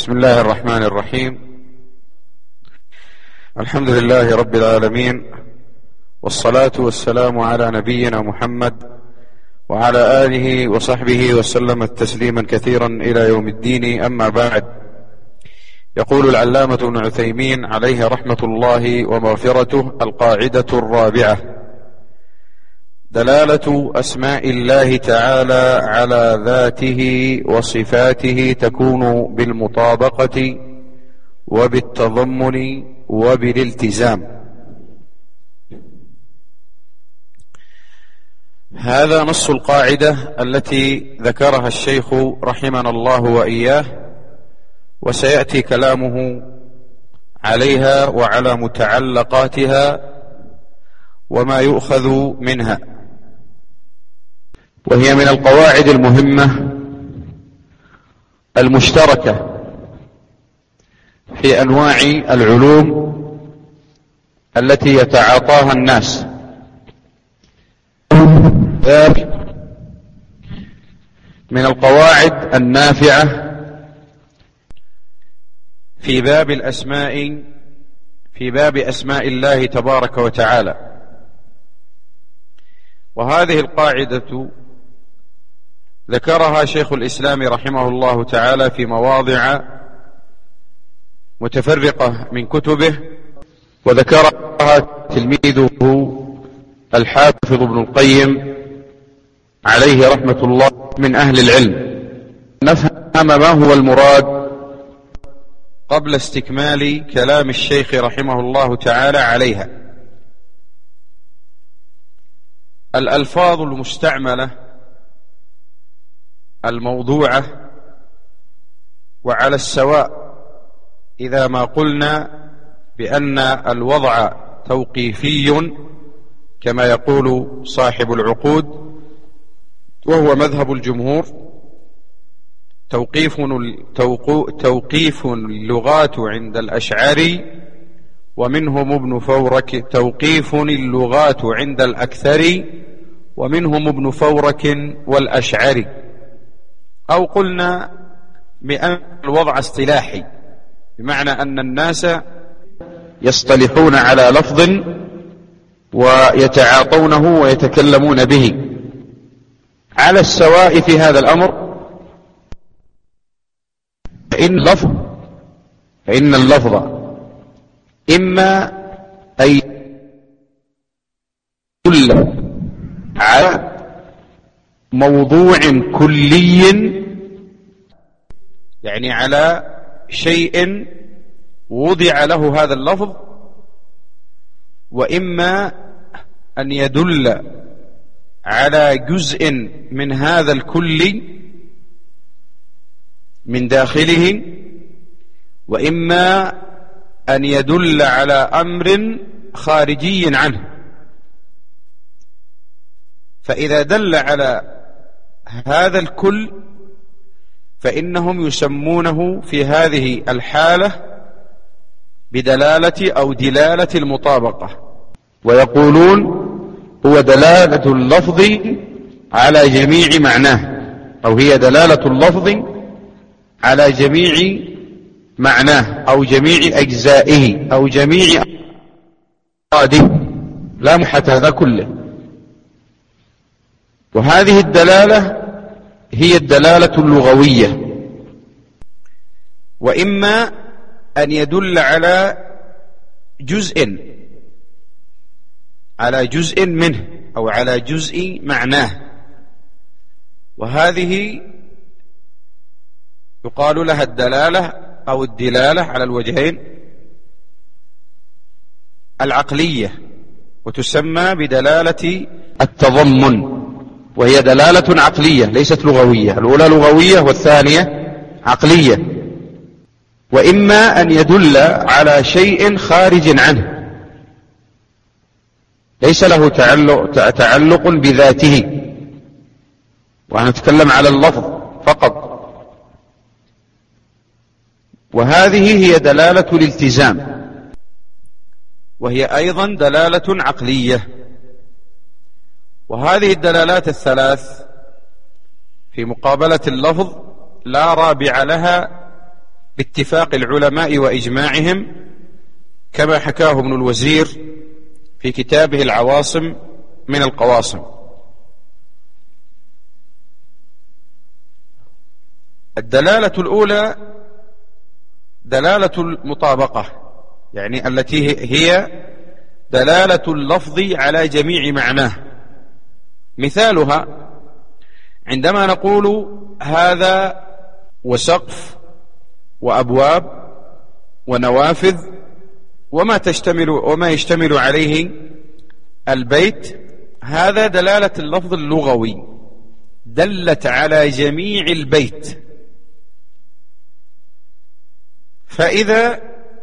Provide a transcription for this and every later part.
بسم الله الرحمن الرحيم. الحمد لله رب العالمين، والصلاة والسلام على نبينا محمد وعلى آله وصحبه وسلم تسليما كثيرا إلى يوم الدين. أما بعد، يقول العلامة ابن عثيمين عليه رحمة الله ومغفرته: القاعدة الرابعة: دلالة أسماء الله تعالى على ذاته وصفاته تكون بالمطابقة وبالتضمن وبالالتزام. هذا نص القاعدة التي ذكرها الشيخ رحمنا الله وإياه، وسيأتي كلامه عليها وعلى متعلقاتها وما يؤخذ منها، وهي من القواعد المهمة المشتركة في أنواع العلوم التي يتعاطاها الناس. من القواعد النافعة في باب الأسماء، في باب أسماء الله تبارك وتعالى. وهذه القاعدة ذكرها شيخ الإسلام رحمه الله تعالى في مواضع متفرقة من كتبه، وذكرها تلميذه الحافظ ابن القيم عليه رحمة الله من أهل العلم. نفهم ما هو المراد قبل استكمال كلام الشيخ رحمه الله تعالى عليها. الألفاظ المستعملة الموضوعة وعلى السواء إذا ما قلنا بأن الوضع توقيفي كما يقول صاحب العقود، وهو مذهب الجمهور. توقيف اللغات عند الأشعري ومنهم ابن فورك، توقيف اللغات عند الأكثري ومنهم ابن فورك والأشعري. أو قلنا بأن الوضع اصطلاحي، بمعنى أن الناس يصطلحون على لفظ ويتعاطونه ويتكلمون به على السواء في هذا الأمر. فإن اللفظ إما أن يدل على موضوع كلي، يعني على شيء وضع له هذا اللفظ، وإما أن يدل على جزء من هذا الكل من داخله، وإما أن يدل على أمر خارجي عنه. فإذا دل على هذا الكل فإنهم يسمونه في هذه الحالة بدلالة أو دلالة المطابقة، ويقولون هو دلالة اللفظ على جميع معناه، أو هي دلالة اللفظ على جميع معناه أو جميع أجزائه أو جميع أفراده، لا محة هذا كله. وهذه الدلالة هي الدلالة اللغوية. وإما أن يدل على جزء منه أو على جزء معناه، وهذه يقال لها الدلالة أو الدلالة على الوجهين العقلية، وتسمى بدلالة التضمن، وهي دلالة عقلية ليست لغوية. الأولى لغوية والثانية عقلية. وإما أن يدل على شيء خارج عنه ليس له تعلق بذاته، ونتكلم على اللفظ فقط. وهذه هي دلالة الالتزام، وهي أيضا دلالة عقلية. وهذه الدلالات الثلاث في مقابلة اللفظ لا رابع لها باتفاق العلماء وإجماعهم، كما حكاه ابن الوزير في كتابه العواصم من القواصم. الدلالة الأولى دلالة المطابقة، يعني التي هي دلالة اللفظ على جميع معناه. مثالها عندما نقول هذا وسقف وأبواب ونوافذ وما يشتمل عليه البيت، هذا دلالة اللفظ اللغوي، دلت على جميع البيت. فإذا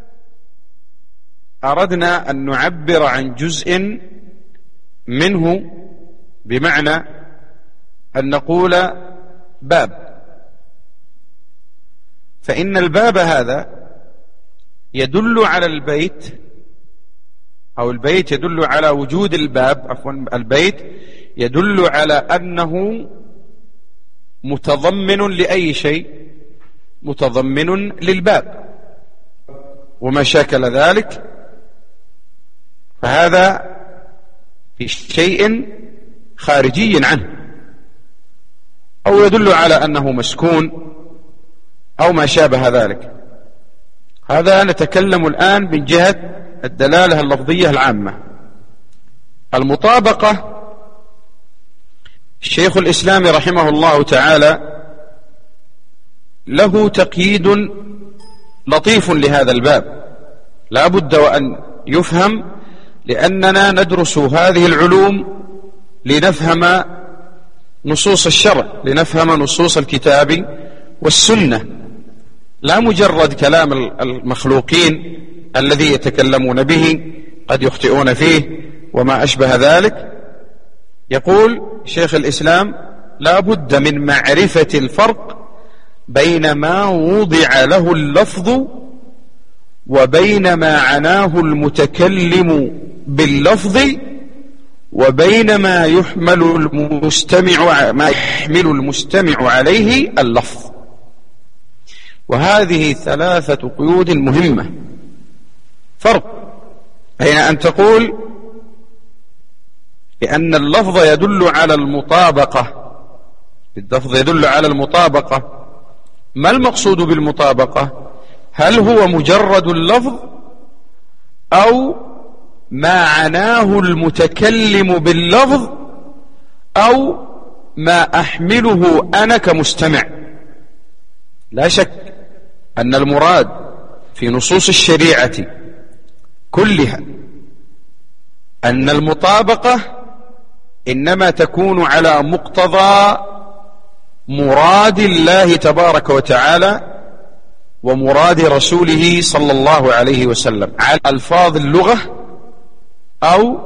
أردنا أن نعبر عن جزء منه، بمعنى أن نقول باب، فإن الباب هذا يدل على البيت، أو البيت يدل على وجود الباب، عفوا البيت يدل على أنه متضمن لأي شيء، متضمن للباب وما شاكل ذلك، فهذا في شيء خارجي عنه، أو يدل على أنه مسكون أو ما شابه ذلك. هذا نتكلم الآن من جهة الدلالة اللفظية العامة. المطابقة، الشيخ الإسلام رحمه الله تعالى له تقييد لطيف لهذا الباب، لا بد وأن يفهم، لأننا ندرس هذه العلوم لنفهم نصوص الشرع، لنفهم نصوص الكتاب والسنة، لا مجرد كلام المخلوقين الذي يتكلمون به، قد يخطئون فيه وما أشبه ذلك. يقول شيخ الإسلام: لا بد من معرفة الفرق بين ما وضع له اللفظ وبين ما عناه المتكلم باللفظ وبين ما يحمل المستمع عليه اللفظ. وهذه ثلاثة قيود مهمة. فرق بين أن تقول بأن اللفظ يدل على المطابقة، اللفظ يدل على المطابقة، ما المقصود بالمطابقة؟ هل هو مجرد اللفظ أو ما عناه المتكلم باللفظ أو ما أحمله أنا كمستمع؟ لا شك أن المراد في نصوص الشريعة كلها أن المطابقة إنما تكون على مقتضى مراد الله تبارك وتعالى ومراد رسوله صلى الله عليه وسلم، على ألفاظ اللغة أو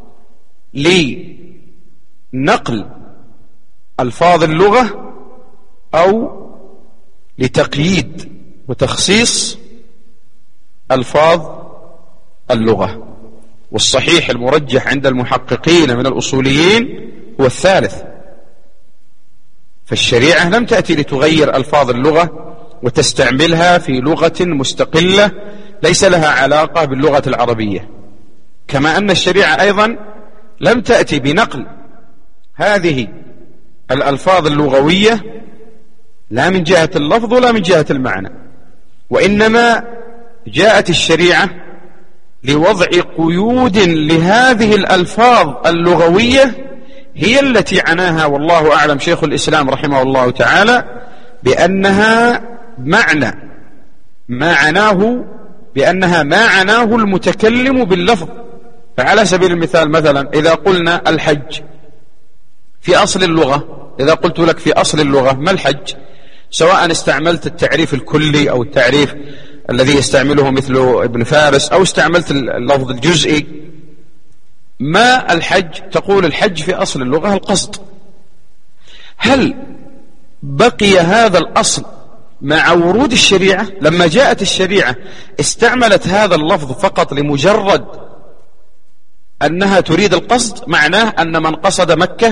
لنقل ألفاظ اللغة أو لتقييد وتخصيص ألفاظ اللغة. والصحيح المرجح عند المحققين من الأصوليين هو الثالث. فالشريعة لم تأتي لتغير ألفاظ اللغة وتستعملها في لغة مستقلة ليس لها علاقة باللغة العربية، كما أن الشريعة أيضا لم تأتي بنقل هذه الألفاظ اللغوية لا من جهة اللفظ ولا من جهة المعنى، وإنما جاءت الشريعة لوضع قيود لهذه الألفاظ اللغوية هي التي عناها والله أعلم شيخ الإسلام رحمه الله تعالى بأنها معنى ما عناه، بأنها ما عناه المتكلم باللفظ. فعلى سبيل المثال مثلا إذا قلنا الحج في أصل اللغة، إذا قلت لك في أصل اللغة ما الحج، سواء استعملت التعريف الكلي أو التعريف الذي يستعمله مثل ابن فارس أو استعملت اللفظ الجزئي، ما الحج؟ تقول الحج في أصل اللغة القصد. هل بقي هذا الأصل مع ورود الشريعة؟ لما جاءت الشريعة استعملت هذا اللفظ فقط لمجرد أنها تريد القصد، معناه أن من قصد مكة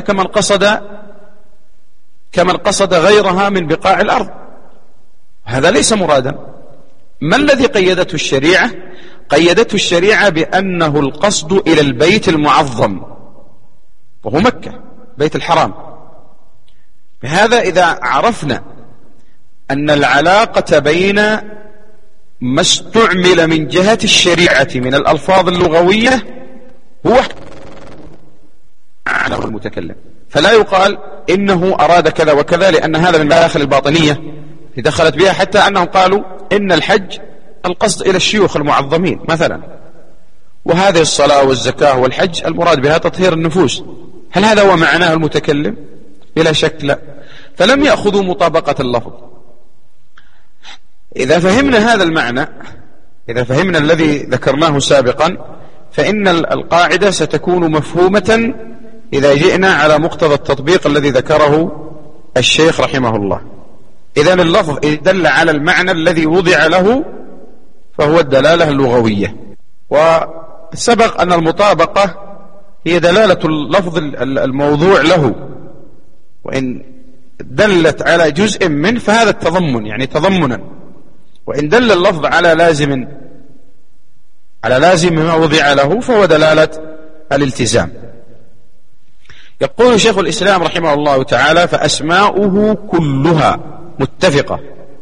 كمن قصد غيرها من بقاع الأرض. هذا ليس مرادا، ما الذي قيدته الشريعة؟ قيدته الشريعة بأنه القصد إلى البيت المعظم وهو مكة، بيت الحرام. بهذا إذا عرفنا أن العلاقة بين ما استعمل من جهة الشريعة من الألفاظ اللغوية هو على المتكلم، فلا يقال إنه أراد كذا وكذا، لأن هذا من داخل الباطنية دخلت بها، حتى أنهم قالوا إن الحج القصد إلى الشيوخ المعظمين مثلا، وهذه الصلاة والزكاة والحج المراد بها تطهير النفوس. هل هذا هو معناه المتكلم؟ بلا شك لا. فلم يأخذوا مطابقة اللفظ. إذا فهمنا هذا المعنى، إذا فهمنا الذي ذكرناه سابقا، فإن القاعدة ستكون مفهومة إذا جئنا على مقتضى التطبيق الذي ذكره الشيخ رحمه الله. إذن اللفظ دل على المعنى الذي وضع له فهو الدلالة اللغوية، وسبق أن المطابقة هي دلالة اللفظ الموضوع له، وإن دلت على جزء منه فهذا التضمن، يعني تضمنا، وإن دل اللفظ على لازم ما وضع له فهو دلالة الالتزام. يقول شيخ الإسلام رحمه الله تعالى: فأسماؤه كلها متفقة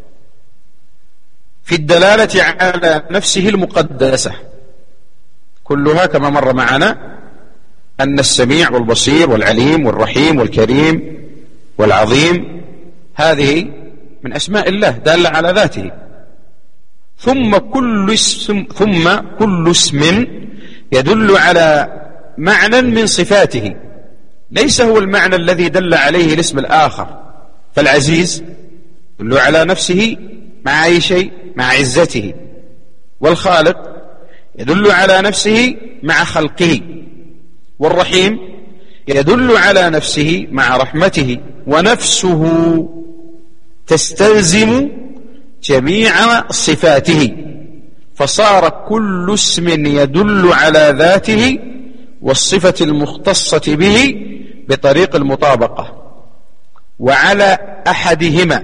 في الدلالة على نفسه المقدسة، كلها كما مر معنا أن السميع والبصير والعليم والرحيم والكريم والعظيم هذه من أسماء الله دالة على ذاته. ثم كل اسم يدل على معنى من صفاته، ليس هو المعنى الذي دل عليه الاسم الآخر، فالعزيز يدل على نفسه مع أي شيء؟ مع عزته. والخالق يدل على نفسه مع خلقه. والرحيم يدل على نفسه مع رحمته. ونفسه تستلزم جميع صفاته، فصار كل اسم يدل على ذاته والصفة المختصة به بطريق المطابقة، وعلى أحدهما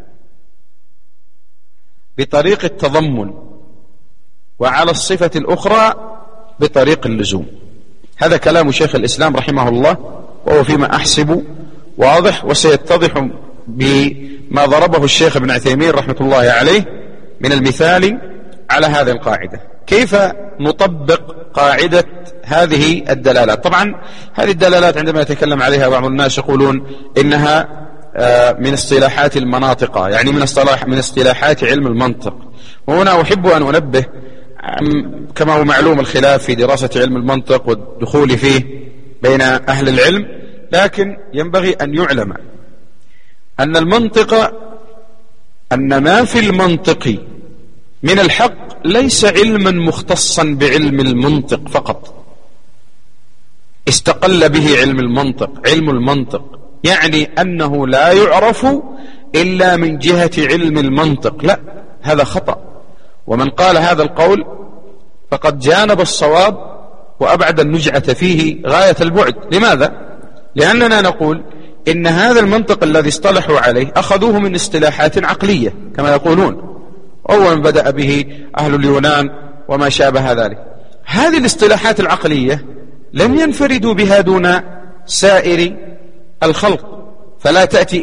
بطريق التضمن، وعلى الصفة الأخرى بطريق اللزوم. هذا كلام شيخ الإسلام رحمه الله، وهو فيما أحسب واضح، وسيتضح بما ضربه الشيخ ابن عثيمين رحمة الله عليه من المثال على هذه القاعدة. كيف نطبق قاعدة هذه الدلالات؟ طبعا هذه الدلالات عندما يتكلم عليها بعض الناس يقولون إنها من اصطلاحات المناطق، يعني من اصطلاحات علم المنطق. وهنا أحب أن أنبه، كما هو معلوم الخلاف في دراسة علم المنطق والدخول فيه بين أهل العلم، لكن ينبغي أن يعلم أن ما في المنطق من الحق ليس علما مختصا بعلم المنطق فقط استقل به علم المنطق، يعني أنه لا يعرف إلا من جهة علم المنطق. لا، هذا خطأ، ومن قال هذا القول فقد جانب الصواب وأبعد النجعة فيه غاية البعد. لماذا؟ لأننا نقول إن هذا المنطق الذي اصطلحوا عليه أخذوه من اصطلاحات عقلية كما يقولون، أولا بدأ به أهل اليونان وما شابه ذلك. هذه الاصطلاحات العقلية لم ينفردوا بها دون سائر الخلق، فلا تأتي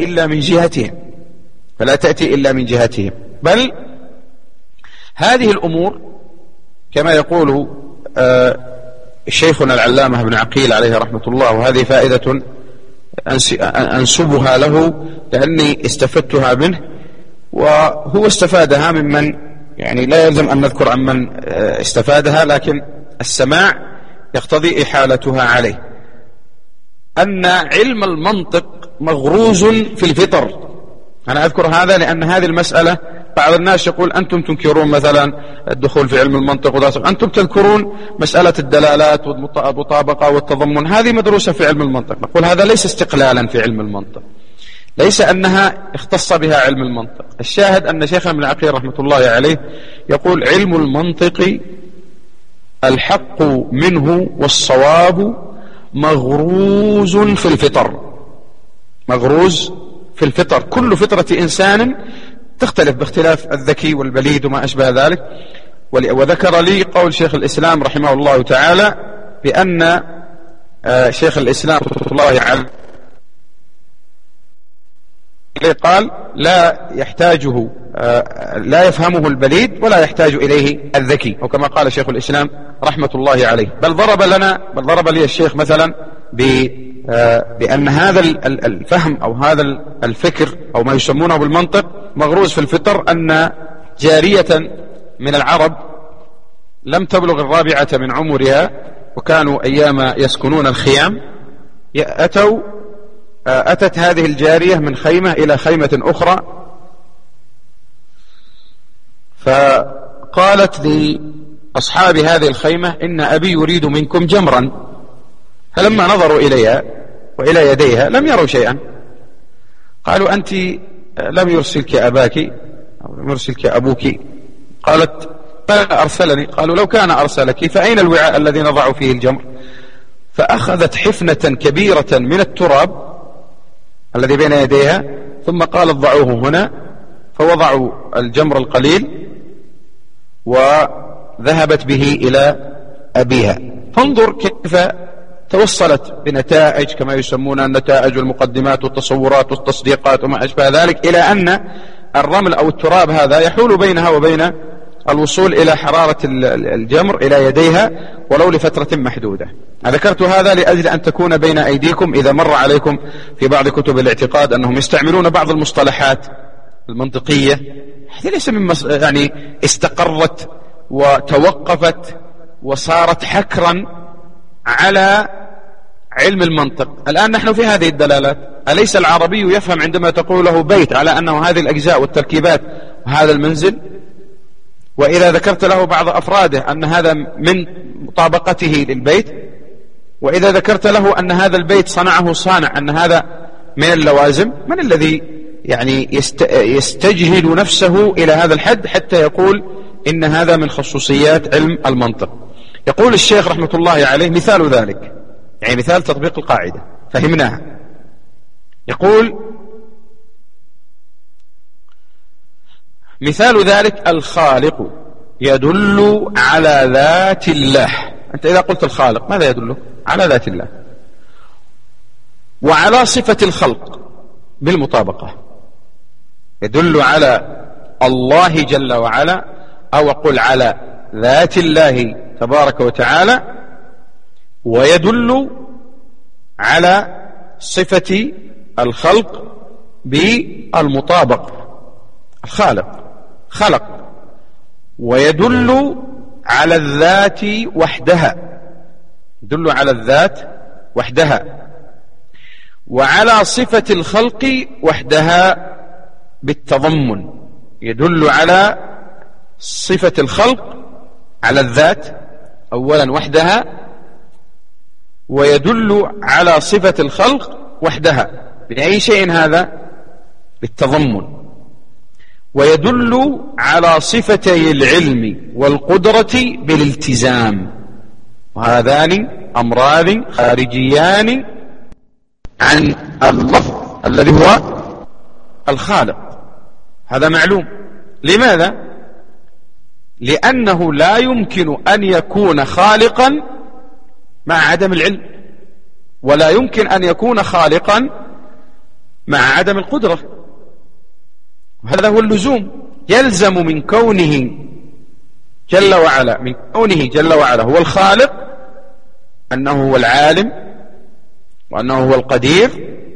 إلا من جهتهم، بل هذه الأمور كما يقول شيخنا العلامة ابن عقيل عليه رحمة الله، وهذه فائدة أنسبها له لأني استفدتها منه، وهو استفادها ممن يعني لا يلزم أن نذكر عن من استفادها، لكن السماع يقتضي إحالتها عليه. أن علم المنطق مغروز في الفطر. أنا أذكر هذا لأن هذه المسألة بعض الناس يقول أنتم تنكرون مثلا الدخول في علم المنطق، أنتم تذكرون مسألة الدلالات والمطابقة والتضمن، هذه مدروسة في علم المنطق. نقول هذا ليس استقلالا في علم المنطق، ليس أنها اختص بها علم المنطق. الشاهد أن شيخنا ابن عقيل رحمة الله عليه يقول: علم المنطق الحق منه والصواب مغروز في الفطر. كل فطرة إنسان تختلف باختلاف الذكي والبليد وما أشبه ذلك. وذكر لي قول شيخ الإسلام رحمه الله تعالى بأن شيخ الإسلام رحمه الله عليه قال لا يحتاجه لا يفهمه البليد ولا يحتاج إليه الذكي، أو كما قال شيخ الإسلام رحمة الله عليه. بل ضرب لي الشيخ مثلا بأن هذا الفهم أو هذا الفكر أو ما يسمونه بالمنطق مغروز في الفطر، أن جارية من العرب لم تبلغ 4 من عمرها، وكانوا أيام يسكنون الخيام، أتت هذه الجارية من خيمة إلى خيمة أخرى، فقالت لأصحاب هذه الخيمة إن أبي يريد منكم جمرا. فلما نظروا إليها وإلى يديها لم يروا شيئا. قالوا أنت لم يرسلك أباك أو لم يرسلك أبوك؟ قالت أرسلني. قالوا لو كان أرسلك فأين الوعاء الذي نضع فيه الجمر؟ فأخذت حفنة كبيرة من التراب الذي بين يديها، ثم قالت ضعوه هنا، فوضعوا الجمر القليل وذهبت به إلى أبيها. فانظر كيف توصلت بنتائج كما يسمونها النتائج والمقدمات والتصورات والتصديقات وما أشبه ذلك، إلى أن الرمل أو التراب هذا يحول بينها وبين الوصول إلى حرارة الجمر إلى يديها ولو لفترة محدودة. ذكرت هذا لأجل أن تكون بين أيديكم إذا مر عليكم في بعض كتب الاعتقاد أنهم يستعملون بعض المصطلحات المنطقية هذه ليس من يعني استقرت وتوقفت وصارت حكرا على علم المنطق. الآن نحن في هذه الدلالات، أليس العربي يفهم عندما تقول له بيت على أنه هذه الأجزاء والتركيبات وهذا المنزل؟ وإذا ذكرت له بعض أفراده أن هذا من مطابقته للبيت، وإذا ذكرت له أن هذا البيت صنعه صانع، أن هذا من اللوازم، من الذي يعني يستجهل نفسه إلى هذا الحد حتى يقول إن هذا من خصوصيات علم المنطق؟ يقول الشيخ رحمة الله عليه مثال ذلك، يعني مثال تطبيق القاعدة فهمناها. يقول مثال ذلك الخالق يدل على ذات الله. أنت إذا قلت الخالق ماذا يدل؟ على ذات الله وعلى صفة الخلق بالمطابقة، يدل على الله جل وعلا، أو قل على ذات الله تبارك وتعالى، ويدل على صفة الخلق بالمطابقة. الخالق خلق، ويدل على الذات وحدها، يدل على الذات وحدها، وعلى صفة الخلق وحدها بالتضمن، يدل على صفة الخلق على الذات أولا وحدها، ويدل على صفة الخلق وحدها بأي شيء هذا؟ بالتضمن. ويدل على صفتي العلم والقدرة بالالتزام، وهذان أمران خارجيان عن اللفظ الذي هو الخالق. هذا معلوم. لماذا؟ لأنه لا يمكن أن يكون خالقا مع عدم العلم، ولا يمكن أن يكون خالقا مع عدم القدرة. هذا هو اللزوم. يلزم من كونه جل وعلا هو الخالق أنه هو العالم، وأنه هو القدير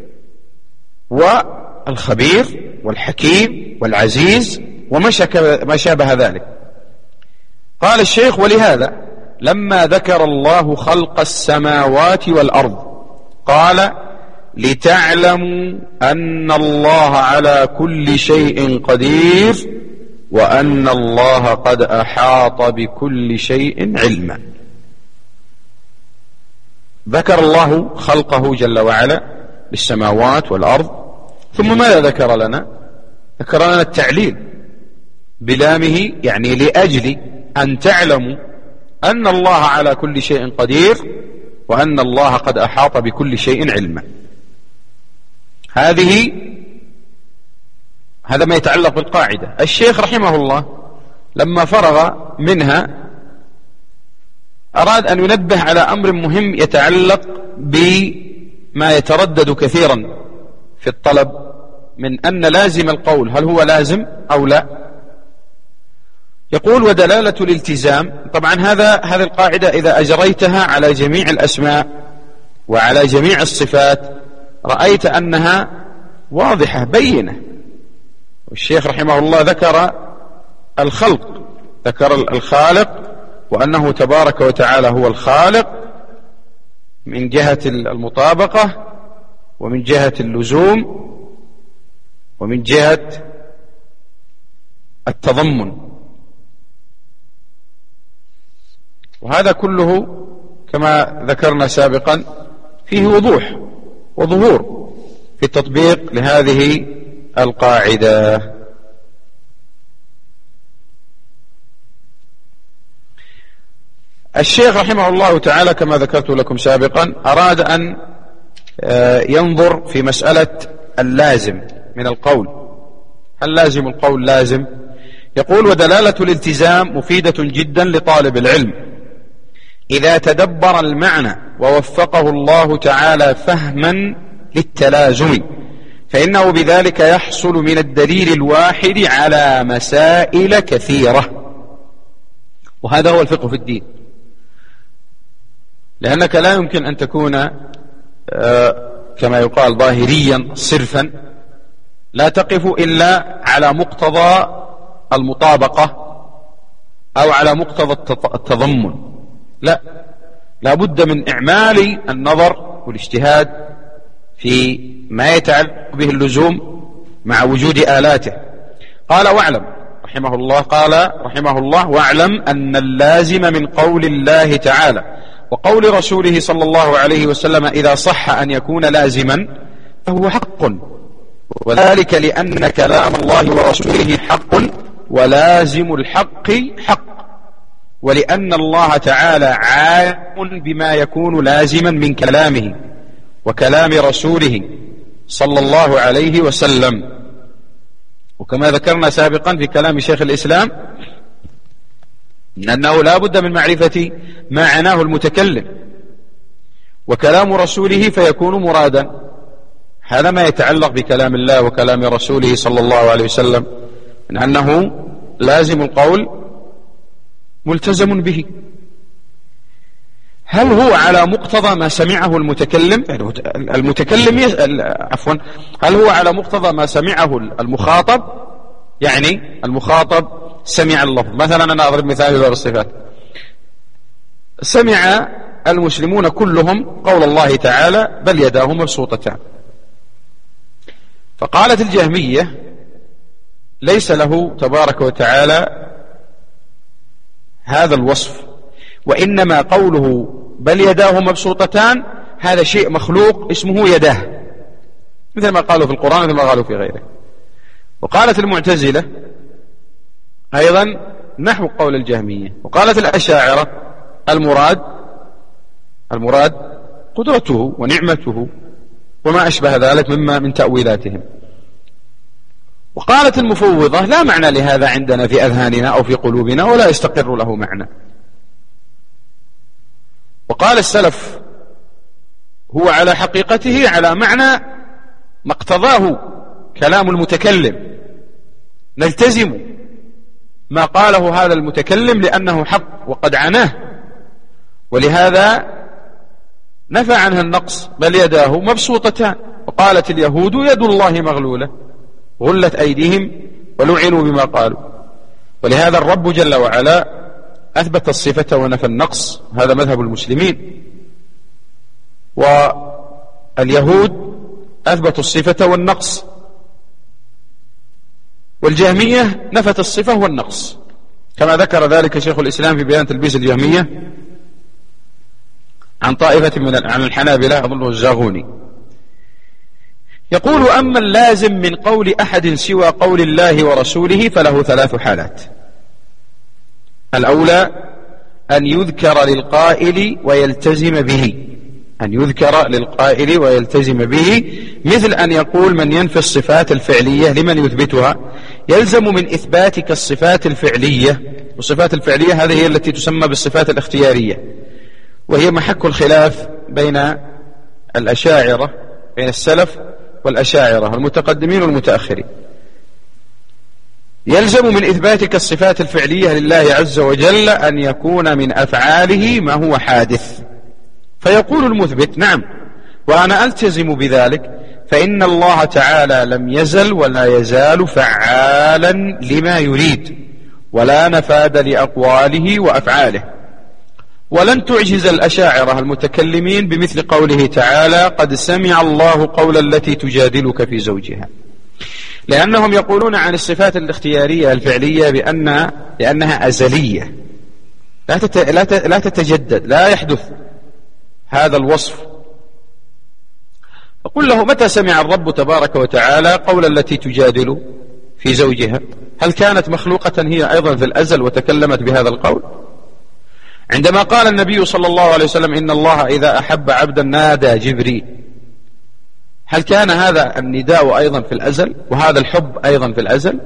والخبير والحكيم والعزيز وما شابه ذلك. قال الشيخ: ولهذا لما ذكر الله خلق السماوات والأرض قال: لتعلموا أن الله على كل شيء قدير وأن الله قد أحاط بكل شيء علما. ذكر الله خلقه جل وعلا بالسماوات والأرض، ثم ماذا ذكر لنا؟ ذكر لنا التعليل بلامه، يعني لأجل أن تعلموا أن الله على كل شيء قدير وأن الله قد أحاط بكل شيء علما. هذا ما يتعلق بالقاعدة. الشيخ رحمه الله لما فرغ منها أراد أن ينبه على أمر مهم يتعلق بما يتردد كثيرا في الطلب من أن لازم القول هل هو لازم أو لا. يقول ودلالة الالتزام. طبعا هذه القاعدة إذا أجريتها على جميع الأسماء وعلى جميع الصفات رأيت أنها واضحة بينة. والشيخ رحمه الله ذكر الخلق، ذكر الخالق وأنه تبارك وتعالى هو الخالق من جهة المطابقة ومن جهة اللزوم ومن جهة التضمن. وهذا كله كما ذكرنا سابقا فيه وضوح وظهور في التطبيق لهذه القاعدة. الشيخ رحمه الله تعالى كما ذكرت لكم سابقا أراد أن ينظر في مسألة اللازم من القول. هل لازم القول لازم؟ يقول ودلالة الالتزام مفيدة جدا لطالب العلم إذا تدبر المعنى ووفقه الله تعالى فهما للتلازم، فإنه بذلك يحصل من الدليل الواحد على مسائل كثيرة. وهذا هو الفقه في الدين، لأنك لا يمكن أن تكون كما يقال ظاهريا صرفا، لا تقف إلا على مقتضى المطابقة أو على مقتضى التضمن. لا بد من إعمال النظر والاجتهاد في ما يتعلق به اللزوم مع وجود آلاته. قال واعلم رحمه الله واعلم أن اللازم من قول الله تعالى وقول رسوله صلى الله عليه وسلم إذا صح أن يكون لازما فهو حق، وذلك لأن كلام الله ورسوله حق ولازم الحق حق، ولأن الله تعالى عالم بما يكون لازما من كلامه وكلام رسوله صلى الله عليه وسلم. وكما ذكرنا سابقا في كلام شيخ الإسلام أنه لا بد من معرفة ما عناه المتكلم، وكلام رسوله فيكون مرادا. هذا ما يتعلق بكلام الله وكلام رسوله صلى الله عليه وسلم من أنه لازم القول ملتزم به. هل هو على مقتضى ما سمعه المتكلم؟ هل هو على مقتضى ما سمعه المخاطب؟ يعني المخاطب سمع اللفظ، مثلا أنا أضرب مثال في باب الصفات، سمع المسلمون كلهم قول الله تعالى بل يداه مبسوطتان، فقالت الجهمية ليس له تبارك وتعالى هذا الوصف، وإنما قوله بل يداه مبسوطتان هذا شيء مخلوق اسمه يداه، مثل ما قالوا في القرآن مثل ما قالوا في غيره. وقالت المعتزلة أيضا نحو قول الجهمية. وقالت الأشاعرة المراد قدرته ونعمته وما أشبه ذلك مما من تأويلاتهم. وقالت المفوضة لا معنى لهذا عندنا في أذهاننا أو في قلوبنا ولا يستقر له معنى. وقال السلف هو على حقيقته على معنى ما اقتضاه كلام المتكلم، نلتزم ما قاله هذا المتكلم لأنه حق وقد عناه، ولهذا نفى عنها النقص بل يداه مبسوطتان. وقالت اليهود يد الله مغلولة غلت أيديهم ولعنوا بما قالوا. ولهذا الرب جل وعلا أثبت الصفة ونفى النقص، هذا مذهب المسلمين. واليهود أثبتوا الصفة والنقص، والجهمية نفت الصفة والنقص، كما ذكر ذلك شيخ الإسلام في بيان تلبيس الجهمية عن طائفة عن الحنابلة أظنه الزاغوني. يقول أما اللازم من قول أحد سوى قول الله ورسوله فله 3 حالات. الأولى أن يذكر للقائل ويلتزم به، أن يذكر للقائل ويلتزم به، مثل أن يقول من ينفي الصفات الفعلية لمن يثبتها. يلزم من إثباتك الصفات الفعلية، والصفات الفعلية هذه هي التي تسمى بالصفات الاختيارية، وهي محك الخلاف بين الأشاعرة، بين السلف والأشاعرة المتقدمين والمتأخرين. يلزم من إثباتك الصفات الفعلية لله عز وجل أن يكون من أفعاله ما هو حادث. فيقول المثبت: نعم، وأنا ألتزم بذلك، فإن الله تعالى لم يزل ولا يزال فعالا لما يريد، ولا نفاد لأقواله وأفعاله. ولن تعجز الأشاعرة المتكلمين بمثل قوله تعالى: قد سمع الله قول التي تجادلك في زوجها، لأنهم يقولون عن الصفات الاختيارية الفعلية بأنها أزلية لا تتجدد، لا يحدث هذا الوصف. فقل له: متى سمع الرب تبارك وتعالى قول التي تجادل في زوجها؟ هل كانت مخلوقة هي أيضا في الأزل وتكلمت بهذا القول؟ عندما قال النبي صلى الله عليه وسلم: إن الله إذا أحب عبدا نادى جبريل، هل كان هذا النداء أيضا في الأزل، وهذا الحب أيضا في الأزل؟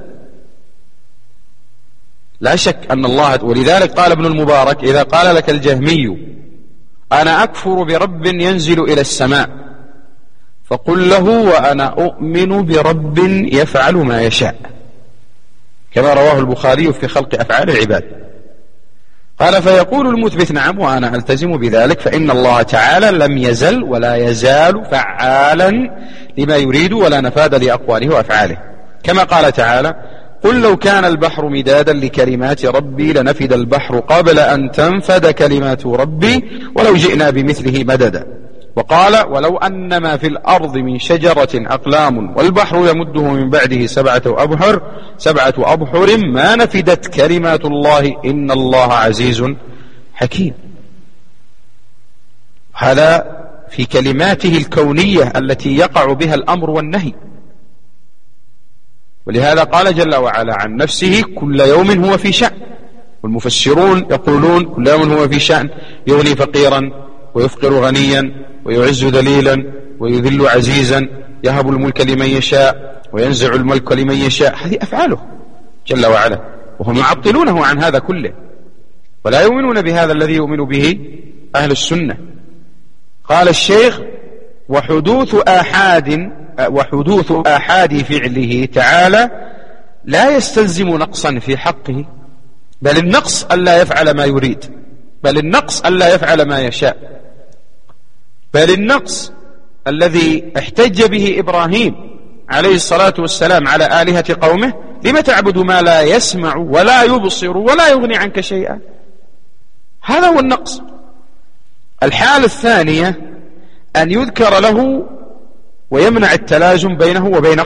لا شك أن الله، ولذلك قال ابن المبارك: إذا قال لك الجهمي أنا أكفر برب ينزل إلى السماء، فقل له: وأنا أؤمن برب يفعل ما يشاء، كما رواه البخاري في خلق أفعال العباد. قال: فيقول المثبت: نعم، وأنا ألتزم بذلك، فإن الله تعالى لم يزل ولا يزال فعالا لما يريد، ولا نفاد لأقواله وأفعاله، كما قال تعالى: قل لو كان البحر مدادا لكلمات ربي لنفد البحر قبل أن تنفد كلمات ربي ولو جئنا بمثله مددا. وقال: ولو أن ما في الأرض من شجرة أقلام والبحر يمده من بعده سبعة أبحر ما نفدت كلمات الله إن الله عزيز حكيم. هذا في كلماته الكونية التي يقع بها الأمر والنهي. ولهذا قال جل وعلا عن نفسه: كل يوم هو في شأن. والمفسرون يقولون: كل يوم هو في شأن، يغني فقيرا ويفقر غنيا، ويعز ذليلا ويذل عزيزا، يهب الملك لمن يشاء وينزع الملك لمن يشاء. هذه أفعاله جل وعلا، وهم يعطلونه عن هذا كله، ولا يؤمنون بهذا الذي يؤمن به أهل السنة. قال الشيخ: وحدوث آحاد فعله تعالى لا يستلزم نقصا في حقه، بل النقص ألا يفعل ما يريد، بل النقص ألا يفعل ما يشاء، بل النقص الذي احتج به إبراهيم عليه الصلاة والسلام على آلهة قومه: لم تعبد ما لا يسمع ولا يبصر ولا يغني عنك شيئا. هذا هو النقص. الحالة الثانية أن يذكر له ويمنع التلازم بينه وبين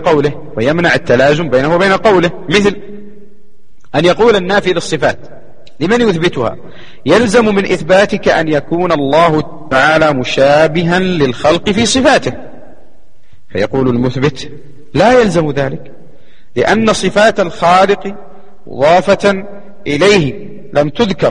قوله، مثل أن يقول النافي للصفات لمن يثبتها: يلزم من إثباتك أن يكون الله تعالى مشابها للخلق في صفاته. فيقول المثبت: لا يلزم ذلك، لأن صفات الخالق مضافة إليه لم تذكر،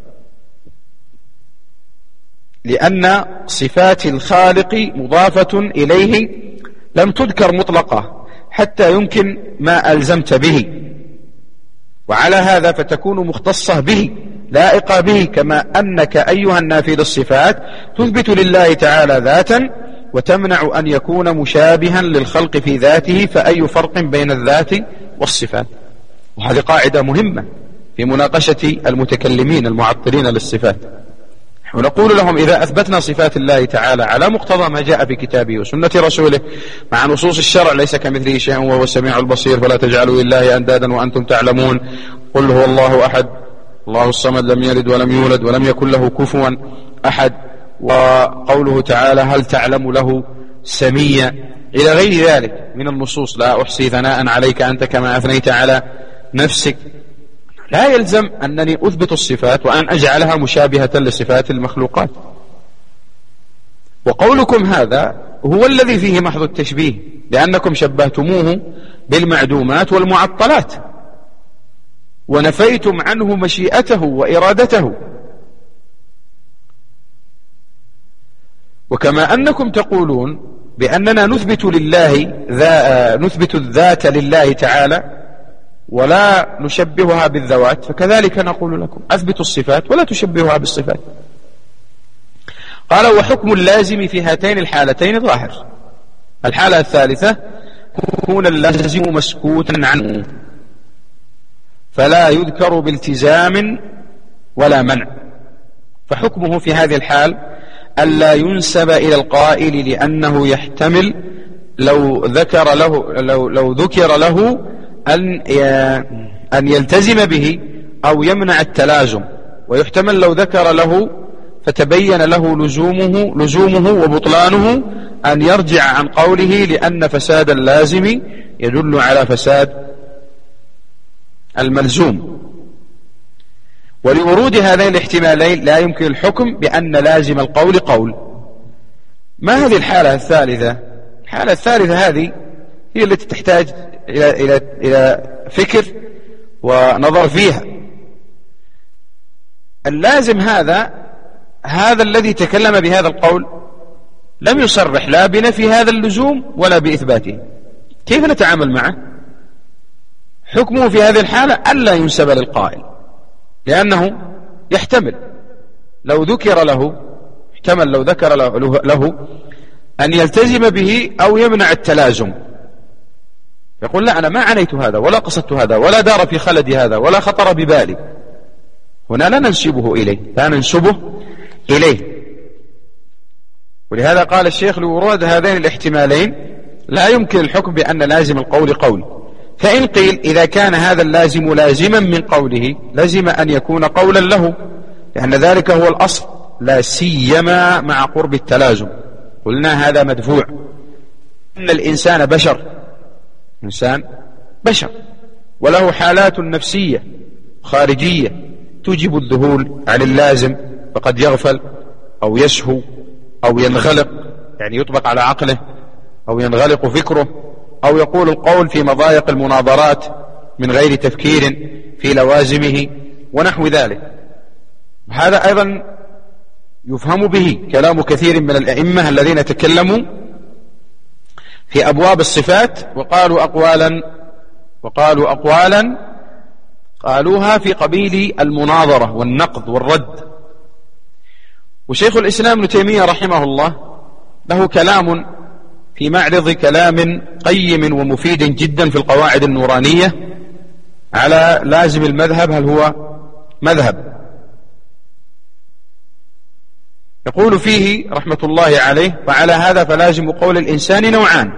لأن صفات الخالق مضافة إليه لم تذكر مطلقة حتى يمكن ما ألزمت به، وعلى هذا فتكون مختصة به لائقة به، كما أنك أيها النافي للصفات تثبت لله تعالى ذاتا وتمنع أن يكون مشابها للخلق في ذاته، فأي فرق بين الذات والصفات؟ وهذه قاعدة مهمة في مناقشة المتكلمين المعطلين للصفات. ونقول لهم: إذا أثبتنا صفات الله تعالى على مقتضى ما جاء في كتابه وسنة رسوله مع نصوص الشرع: ليس كمثله شيء وهو السميع البصير، فلا تجعلوا لله أندادا وأنتم تعلمون، قل هو الله أحد الله الصمد لم يلد ولم يولد ولم يكن له كفوا أحد. وقوله تعالى: هل تعلم له سميا، إلى غير ذلك من النصوص: لا أحصي ثناء عليك أنت كما أثنيت على نفسك. لا يلزم أنني أثبت الصفات وأن أجعلها مشابهة لصفات المخلوقات. وقولكم هذا هو الذي فيه محض التشبيه، لأنكم شبهتموه بالمعدومات والمعطلات ونفيتم عنه مشيئته وإرادته. وكما أنكم تقولون بأننا نثبت الذات لله تعالى ولا نشبهها بالذوات، فكذلك نقول لكم أثبتوا الصفات ولا تشبهها بالصفات. قال: وحكم اللازم في هاتين الحالتين ظاهر. الحالة الثالثة: يكون اللازم مسكوتا عنه فلا يذكر بالتزام ولا منع، فحكمه في هذه الحال ألا ينسب إلى القائل، لأنه يحتمل لو ذكر له أن يلتزم به أو يمنع التلازم، ويحتمل لو ذكر له فتبين له لزومه وبطلانه أن يرجع عن قوله، لأن فساد اللازم يدل على فساد الملزوم. ولورود هذين الاحتمالين لا يمكن الحكم بأن لازم القول قول. ما هذه الحالة الثالثة؟ الحالة الثالثة هذه هي التي تحتاج إلى فكر ونظر فيها. اللازم هذا الذي تكلم بهذا القول لم يصرح لا بنفي هذا اللزوم ولا بإثباته، كيف نتعامل معه؟ حكمه في هذه الحالة ألا ينسب للقائل، لأنه يحتمل لو ذكر له أن يلتزم به أو يمنع التلازم، يقول: لا، أنا ما عنيت هذا ولا قصدت هذا ولا دار في خلدي هذا ولا خطر ببالي. هنا لا ننسبه إليه. ولهذا قال الشيخ: لورود هذين الاحتمالين لا يمكن الحكم بأن لازم القول قول. فإن قيل: إذا كان هذا اللازم لازما من قوله لزم أن يكون قولا له، لأن ذلك هو الأصل، لا سيما مع قرب التلازم. قلنا هذا مدفوع، إن الإنسان بشر وله حالات نفسية خارجية توجب الذهول عن اللازم، فقد يغفل أو يسهو أو ينغلق، يعني يطبق على عقله، أو ينغلق فكره، أو يقول القول في مضايق المناظرات من غير تفكير في لوازمه ونحو ذلك. هذا أيضا يفهم به كلام كثير من الأئمة الذين تكلموا في أبواب الصفات وقالوا أقوالا قالوها في قبيل المناظرة والنقد والرد. وشيخ الإسلام ابن تيمية رحمه الله له كلام في معرض كلام قيم ومفيد جدا في القواعد النورانية على لازم المذهب، هل هو مذهب؟ يقول فيه رحمة الله عليه: وعلى هذا فلازم قول الإنسان نوعان: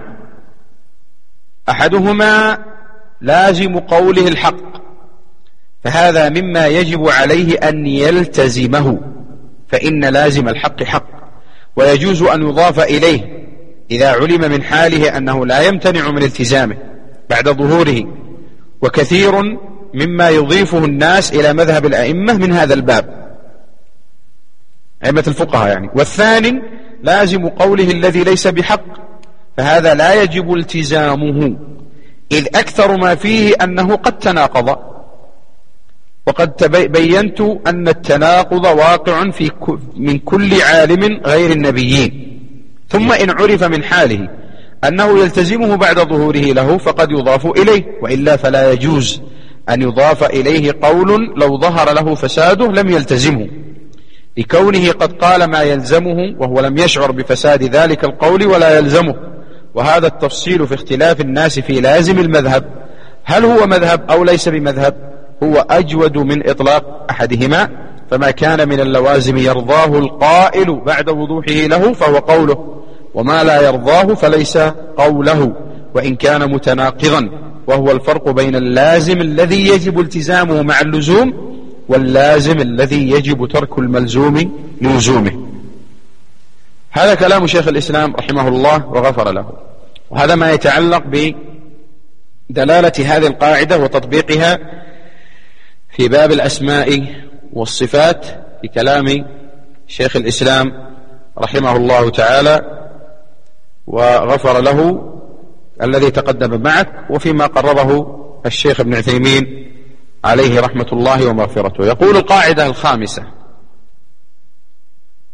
أحدهما لازم قوله الحق، فهذا مما يجب عليه أن يلتزمه، فإن لازم الحق حق، ويجوز أن يضاف إليه إذا علم من حاله أنه لا يمتنع من التزامه بعد ظهوره، وكثير مما يضيفه الناس إلى مذهب الأئمة من هذا الباب، أئمة الفقهاء يعني. والثاني لازم قوله الذي ليس بحق، فهذا لا يجب التزامه، إذ أكثر ما فيه أنه قد تناقض، وقد بينت أن التناقض واقع من كل عالم غير النبيين. ثم إن عرف من حاله أنه يلتزمه بعد ظهوره له فقد يضاف إليه، وإلا فلا يجوز أن يضاف إليه قول لو ظهر له فساده لم يلتزمه، لكونه قد قال ما يلزمه وهو لم يشعر بفساد ذلك القول ولا يلزمه. وهذا التفصيل في اختلاف الناس في لازم المذهب، هل هو مذهب أو ليس بمذهب، هو أجود من إطلاق أحدهما. فما كان من اللوازم يرضاه القائل بعد وضوحه له فهو قوله، وما لا يرضاه فليس قوله، وإن كان متناقضا. وهو الفرق بين اللازم الذي يجب التزامه مع اللزوم واللازم الذي يجب ترك الملزوم للزومه. هذا كلام شيخ الإسلام رحمه الله وغفر له. وهذا ما يتعلق بدلالة هذه القاعدة وتطبيقها في باب الأسماء والصفات في كلام شيخ الإسلام رحمه الله تعالى وغفر له الذي تقدم معك، وفيما قرره الشيخ ابن عثيمين عليه رحمة الله ومغفرته. يقول القاعدة الخامسة: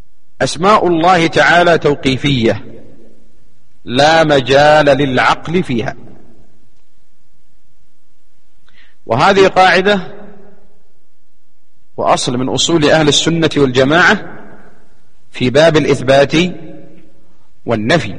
أسماء الله تعالى توقيفية لا مجال للعقل فيها، وهذه قاعدة وأصل من أصول أهل السنة والجماعة في باب الإثبات والنفي.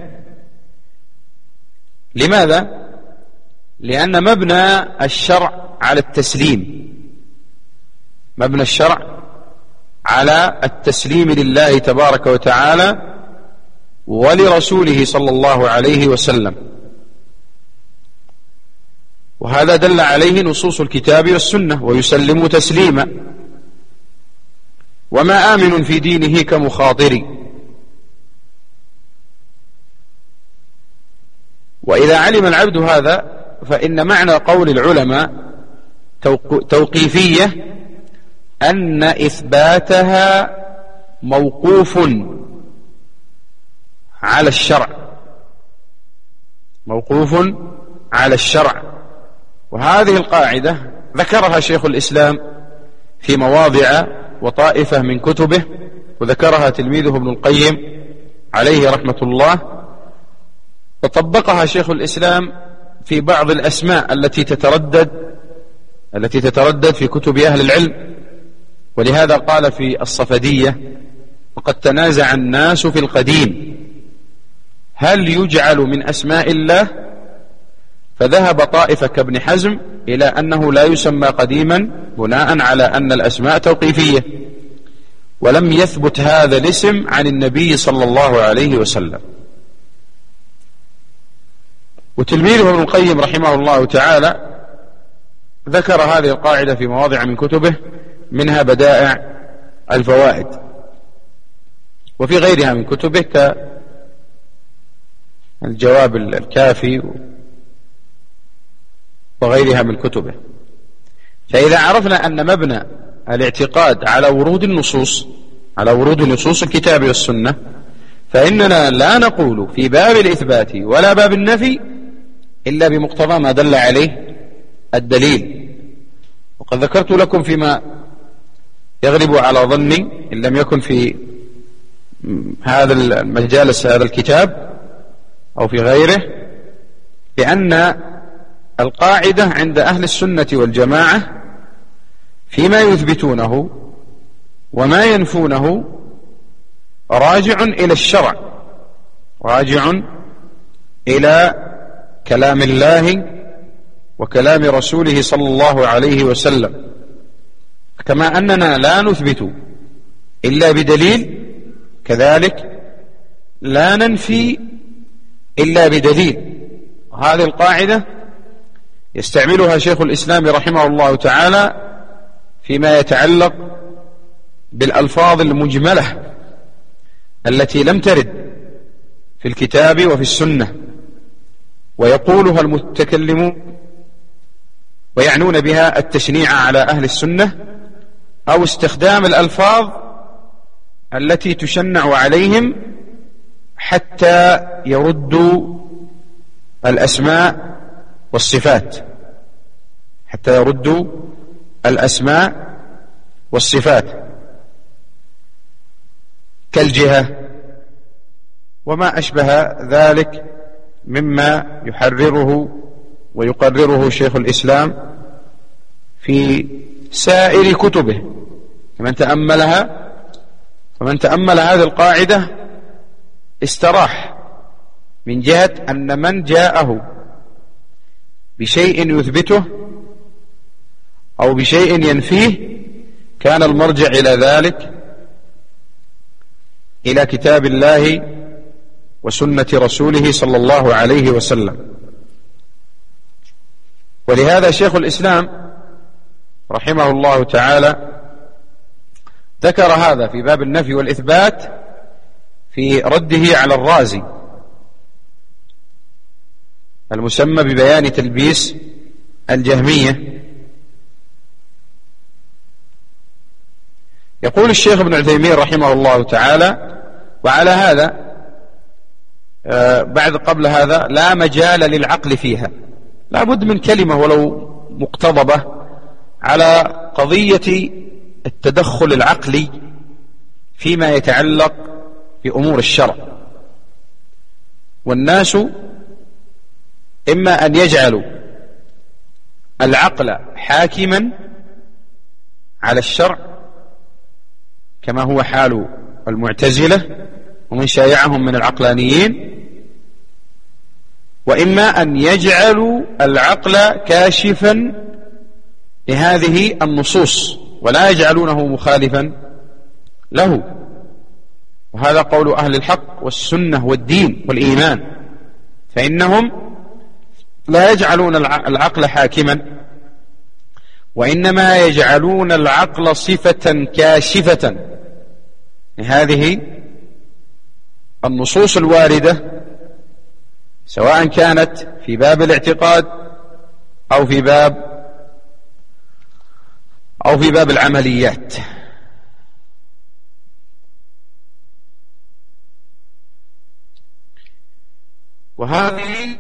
لماذا؟ لأن مبنى الشرع على التسليم، مبنى الشرع على التسليم لله تبارك وتعالى ولرسوله صلى الله عليه وسلم، وهذا دل عليه نصوص الكتاب والسنة، ويسلم تسليما. وما آمن في دينه كمخاطر. وإذا علم العبد هذا فإن معنى قول العلماء توقيفية أن إثباتها موقوف على الشرع، موقوف على الشرع. وهذه القاعدة ذكرها شيخ الإسلام في مواضع وطائفة من كتبه، وذكرها تلميذه ابن القيم عليه رحمة الله، وطبقها شيخ الإسلام في بعض الأسماء التي تتردد في كتب أهل العلم. ولهذا قال في الصفدية: وقد تنازع الناس في القديم هل يجعل من أسماء الله، فذهب طائفة كابن حزم إلى أنه لا يسمى قديما بناء على أن الأسماء توقيفية، ولم يثبت هذا الاسم عن النبي صلى الله عليه وسلم. وتلميذه ابن القيم رحمه الله تعالى ذكر هذه القاعدة في مواضع من كتبه، منها بدائع الفوائد، وفي غيرها من كتبه كالجواب الكافي وغيرها من كتبه. فإذا عرفنا أن مبنى الاعتقاد على ورود نصوص الكتاب والسنة، فإننا لا نقول في باب الإثبات ولا باب النفي إلا بمقتضى ما دل عليه الدليل. وقد ذكرت لكم فيما يغلب على ظني إن لم يكن في هذا المجالس هذا الكتاب أو في غيره، بأن القاعدة عند أهل السنة والجماعة فيما يثبتونه وما ينفونه راجع إلى الشرع، راجع إلى كلام الله وكلام رسوله صلى الله عليه وسلم. كما أننا لا نثبت إلا بدليل، كذلك لا ننفي إلا بدليل. هذه القاعدة يستعملها شيخ الإسلام رحمه الله تعالى فيما يتعلق بالألفاظ المجملة التي لم ترد في الكتاب وفي السنة، ويقولها المتكلمون ويعنون بها التشنيع على أهل السنة، أو استخدام الألفاظ التي تشنع عليهم حتى يردوا الأسماء والصفات، حتى يردوا الأسماء والصفات كالجهة وما أشبه ذلك مما يحرره ويقرره شيخ الإسلام في سائر كتبه. فمن تأمل هذه القاعدة استراح من جهة أن من جاءه بشيء يثبته أو بشيء ينفيه كان المرجع إلى ذلك إلى كتاب الله وسنة رسوله صلى الله عليه وسلم. ولهذا شيخ الإسلام رحمه الله تعالى ذكر هذا في باب النفي والإثبات في رده على الرازي المسمى ببيان تلبيس الجهمية. يقول الشيخ ابن عثيمين رحمه الله تعالى: وعلى هذا قبل هذا لا مجال للعقل فيها. لا بد من كلمة ولو مقتضبة على قضية التدخل العقلي فيما يتعلق في أمور الشرع. والناس إما أن يجعلوا العقل حاكما على الشرع كما هو حال المعتزلة ومن شايعهم من العقلانيين، وإما أن يجعلوا العقل كاشفا لهذه النصوص ولا يجعلونه مخالفا له. وهذا قول أهل الحق والسنة والدين والإيمان، فإنهم لا يجعلون العقل حاكما، وإنما يجعلون العقل صفة كاشفة لهذه النصوص الواردة، سواء كانت في باب الاعتقاد أو في باب العمليات. وهذه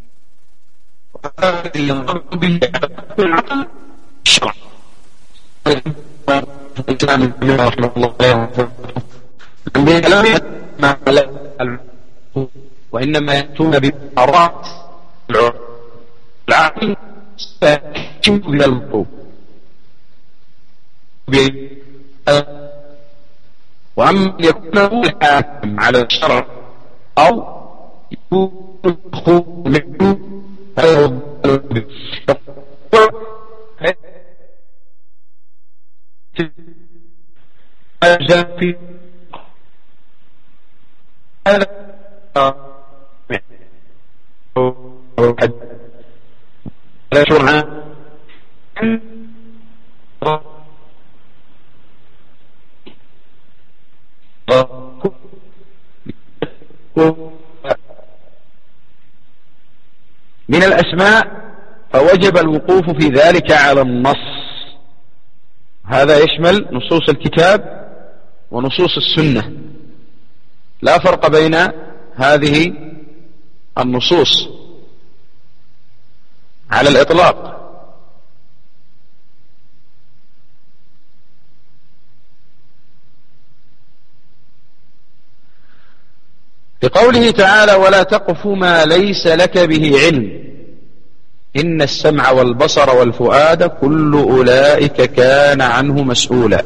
ينضبط به العقل الشرع. رحمه الله وإنما يأتون بآراء العقل من المطلوب، وأما يكون هو الحاكم على الشرع أو يكون منه من الأسماء فوجب الوقوف في ذلك على النص. هذا يشمل نصوص الكتاب ونصوص السنة، لا فرق بين هذه النصوص على الإطلاق. لقوله تعالى: ولا تقف ما ليس لك به علم إن السمع والبصر والفؤاد كل أولئك كان عنه مسؤولا.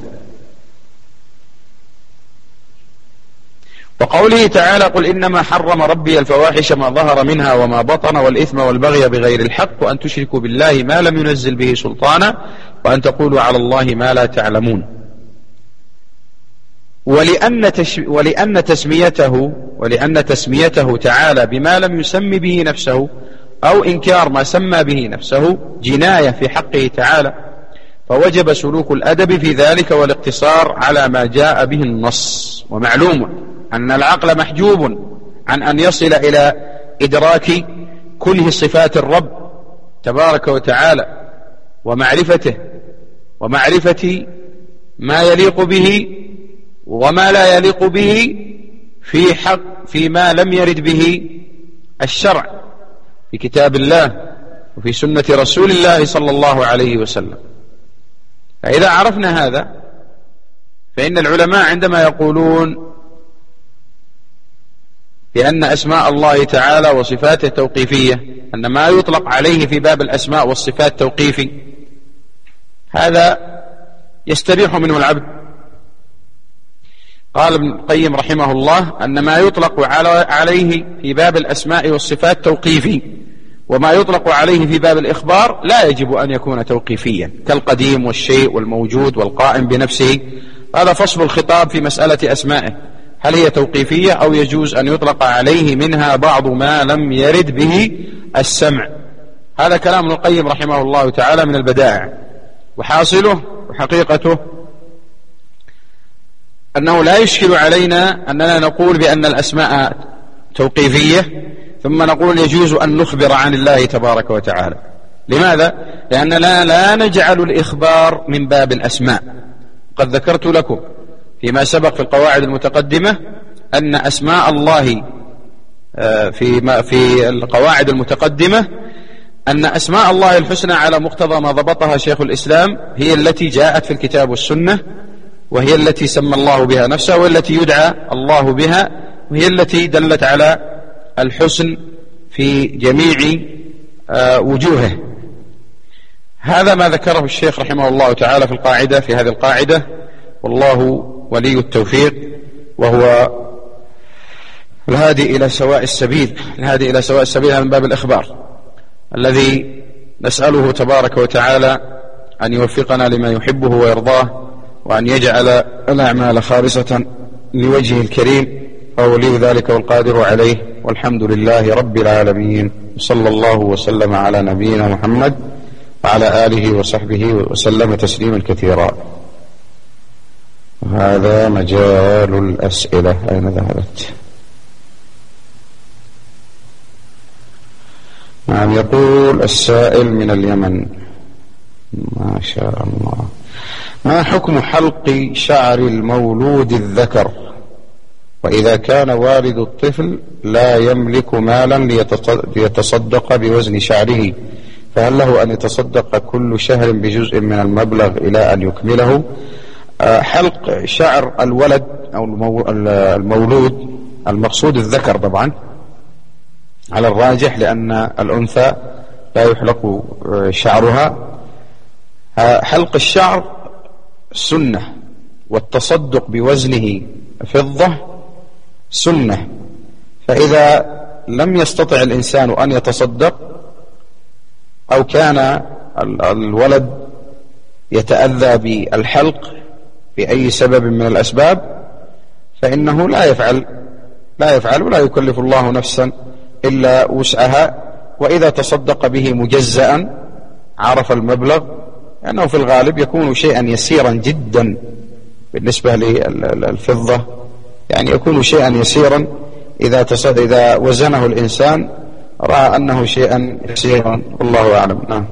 وقوله تعالى: قل إنما حرم ربي الفواحش ما ظهر منها وما بطن والإثم والبغي بغير الحق وأن تشركوا بالله ما لم ينزل به سلطانا وأن تقولوا على الله ما لا تعلمون. ولأن تسميته تعالى بما لم يسم به نفسه أو إنكار ما سمى به نفسه جناية في حقه تعالى، فوجب سلوك الأدب في ذلك والاقتصار على ما جاء به النص. ومعلوم أن العقل محجوب عن أن يصل إلى إدراك كل صفات الرب تبارك وتعالى ومعرفته ومعرفة ما يليق به وما لا يليق به فيما لم يرد به الشرع في كتاب الله وفي سنة رسول الله صلى الله عليه وسلم. فإذا عرفنا هذا فإن العلماء عندما يقولون بأن أسماء الله تعالى وصفاته توقيفية، أن ما يطلق عليه في باب الأسماء والصفات توقيفي، هذا يستريح منه العبد. قال ابن القيم رحمه الله أن ما يطلق عليه في باب الأسماء والصفات توقيفي، وما يطلق عليه في باب الإخبار لا يجب أن يكون توقيفيا، كالقديم والشيء والموجود والقائم بنفسه. هذا فصل الخطاب في مسألة أسمائه، هل هي توقيفية أو يجوز أن يطلق عليه منها بعض ما لم يرد به السمع. هذا كلام ابن القيم رحمه الله تعالى من البدائع، وحاصله وحقيقته أنه لا يشكل علينا أننا نقول بأن الأسماء توقيفية ثم نقول يجوز أن نخبر عن الله تبارك وتعالى. لماذا؟ لأننا لا نجعل الإخبار من باب الأسماء. قد ذكرت لكم فيما سبق في القواعد المتقدمة أن أسماء الله في القواعد المتقدمة أن أسماء الله الحسنى على مقتضى ما ضبطها شيخ الإسلام هي التي جاءت في الكتاب والسنة وهي التي سمى الله بها نفسه والتي يدعى الله بها، وهي التي دلت على الحسن في جميع وجوهه. هذا ما ذكره الشيخ رحمه الله تعالى في هذه القاعدة، والله ولي التوفيق، وهو الهادي إلى سواء السبيل. هذا من باب الإخبار الذي نسأله تبارك وتعالى أن يوفقنا لما يحبه ويرضاه، وأن يجعل الأعمال خالصة لوجهه الكريم، فهو ولي ذلك والقادر عليه، والحمد لله رب العالمين، صلى الله وسلم على نبينا محمد وعلى آله وصحبه وسلم تسليما كثيرا. هذا مجال الأسئلة. أين ذهبت؟ نعم. يقول السائل من اليمن: ما شاء الله، ما حكم حلق شعر المولود الذكر، وإذا كان والد الطفل لا يملك مالا ليتصدق بوزن شعره، فهل له أن يتصدق كل شهر بجزء من المبلغ إلى أن يكمله؟ حلق شعر الولد أو المولود، المقصود الذكر طبعا على الراجح، لأن الأنثى لا يحلق شعرها. حلق الشعر سنة، والتصدق بوزنه فضة سنة، فإذا لم يستطع الإنسان أن يتصدق، أو كان الولد يتأذى بالحلق بأي سبب من الأسباب، فإنه لا يفعل ولا يكلف الله نفسا إلا وسعها. وإذا تصدق به مجزأ عرف المبلغ، لأنه في الغالب يكون شيئا يسيرا جدا بالنسبة للفضة، يعني يكون شيئا يسيرا إذا وزنه الإنسان رأى أنه شيئا يسيرا، والله أعلم. نعم.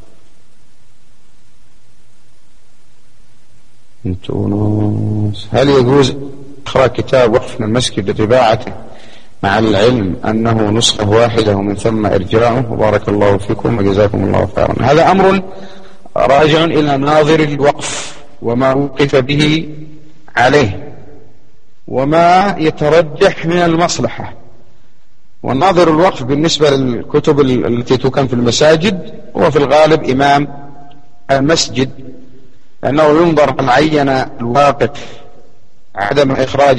هل يجوز إخراج كتاب وقف من المسجد لطباعته مع العلم أنه نسخة واحدة ومن ثم إرجاعه؟ بارك الله فيكم وجزاكم الله خيرا. هذا أمر راجع إلى ناظر الوقف وما وقف به عليه وما يترجح من المصلحة. والناظر الوقف بالنسبة للكتب التي تكن في المساجد هو في الغالب إمام المسجد، لأنه ينظر هل عين الواقف عدم إخراج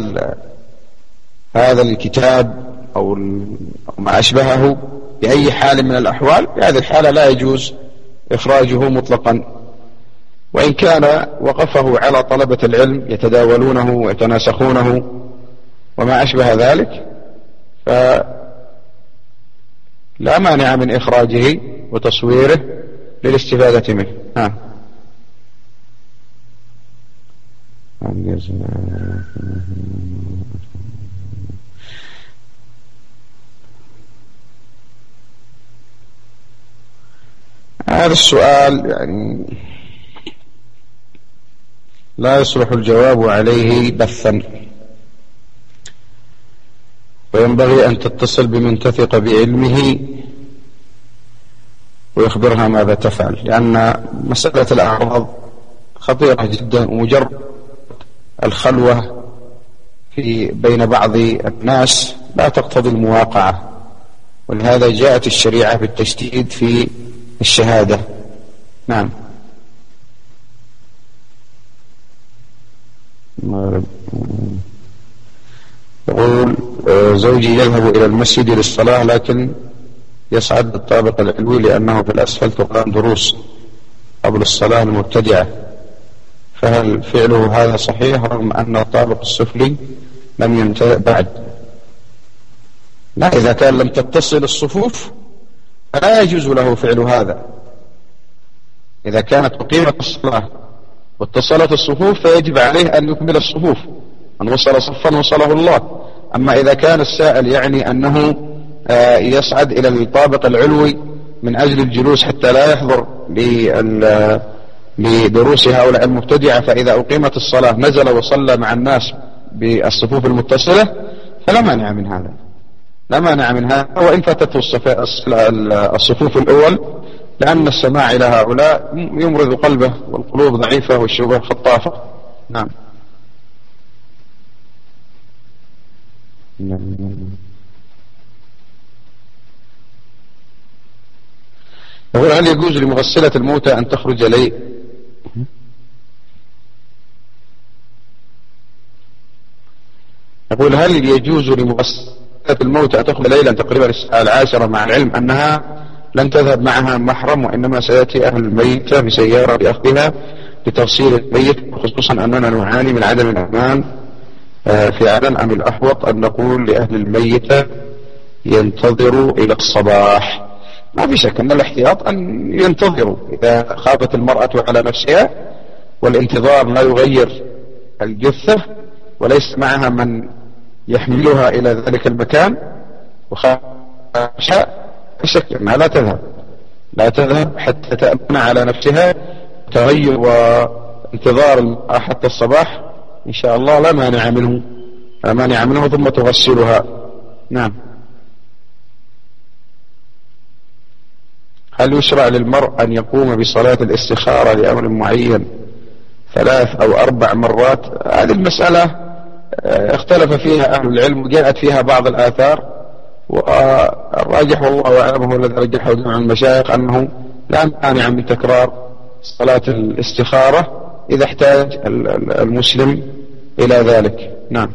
هذا الكتاب أو ما أشبهه بأي حال من الأحوال. في هذه الحالة لا يجوز إخراجه مطلقا، وإن كان وقفه على طلبة العلم يتداولونه ويتناسخونه وما أشبه ذلك، فلا مانع من إخراجه وتصويره للاستفادة منه. هذا السؤال يعني لا يصلح الجواب عليه بثا، وينبغي أن تتصل بمن تثق بعلمه ويخبرها ماذا تفعل، لأن مسألة الأعراض خطيرة جدا، ومجرد الخلوة بين بعض الناس لا تقتضي المواقعة، ولهذا جاءت الشريعة بالتشديد في الشهادة. نعم. يقول زوجي يذهب إلى المسجد للصلاة لكن يصعد الطابق العلوي لأنه في الأسفل تقام دروس قبل الصلاة المبتدعة، فهل فعله هذا صحيح رغم أن الطابق السفلي لم يمتلئ بعد؟ لا، إذا كان لم تتصل الصفوف فلا يجوز له فعل هذا. إذا كانت أقيمت الصلاة واتصلت الصفوف فيجب عليه أن يكمل الصفوف، من وصل صفا وصله الله. أما إذا كان السائل يعني أنه يصعد إلى الطابق العلوي من أجل الجلوس حتى لا يحضر لدروس هؤلاء المبتدعة، فإذا أقيمت الصلاة نزل وصلى مع الناس بالصفوف المتصلة فلا مانع من هذا، لا مانع من هذا. وإن فاتته الصفوف الأول، لأن السماع إلى هؤلاء يمرض قلبه، والقلوب ضعيفة والشبه خطافة. نعم. يقول هل يجوز لمغسلة الموتى أن تخرج لي؟ يقول هل يجوز لمغسلة الموتى أن تخرج ليلا تقريبا الساعة 10 مع العلم أنها لن تذهب معها محرم وإنما سيأتي أهل الميتة بسيارة بأخذها لتغسيل الميت، خصوصا أننا نعاني من عدم الأمان فعلا، أم الأحوط أن نقول لأهل الميتة ينتظروا إلى الصباح؟ ما في شك أن الاحتياط أن ينتظروا إذا خافت المرأة على نفسها، والانتظار لا يغير الجثة وليس معها من يحملها إلى ذلك المكان، وخشى شك أنها لا تذهب حتى تأمن على نفسها تغير وانتظار حتى الصباح إن شاء الله لا مانع منه ثم تغسلها. نعم. هل يشرع للمرء أن يقوم بصلاة الاستخارة لأمر معين 3 أو 4 مرات؟ هذه المسألة اختلف فيها أهل العلم وجاءت فيها بعض الآثار، والراجح والله أعلم هو الذي رجحه جمع المشايخ أنه لا مانع من تكرار صلاة الاستخارة إذا احتاج المسلم إلى ذلك. نعم.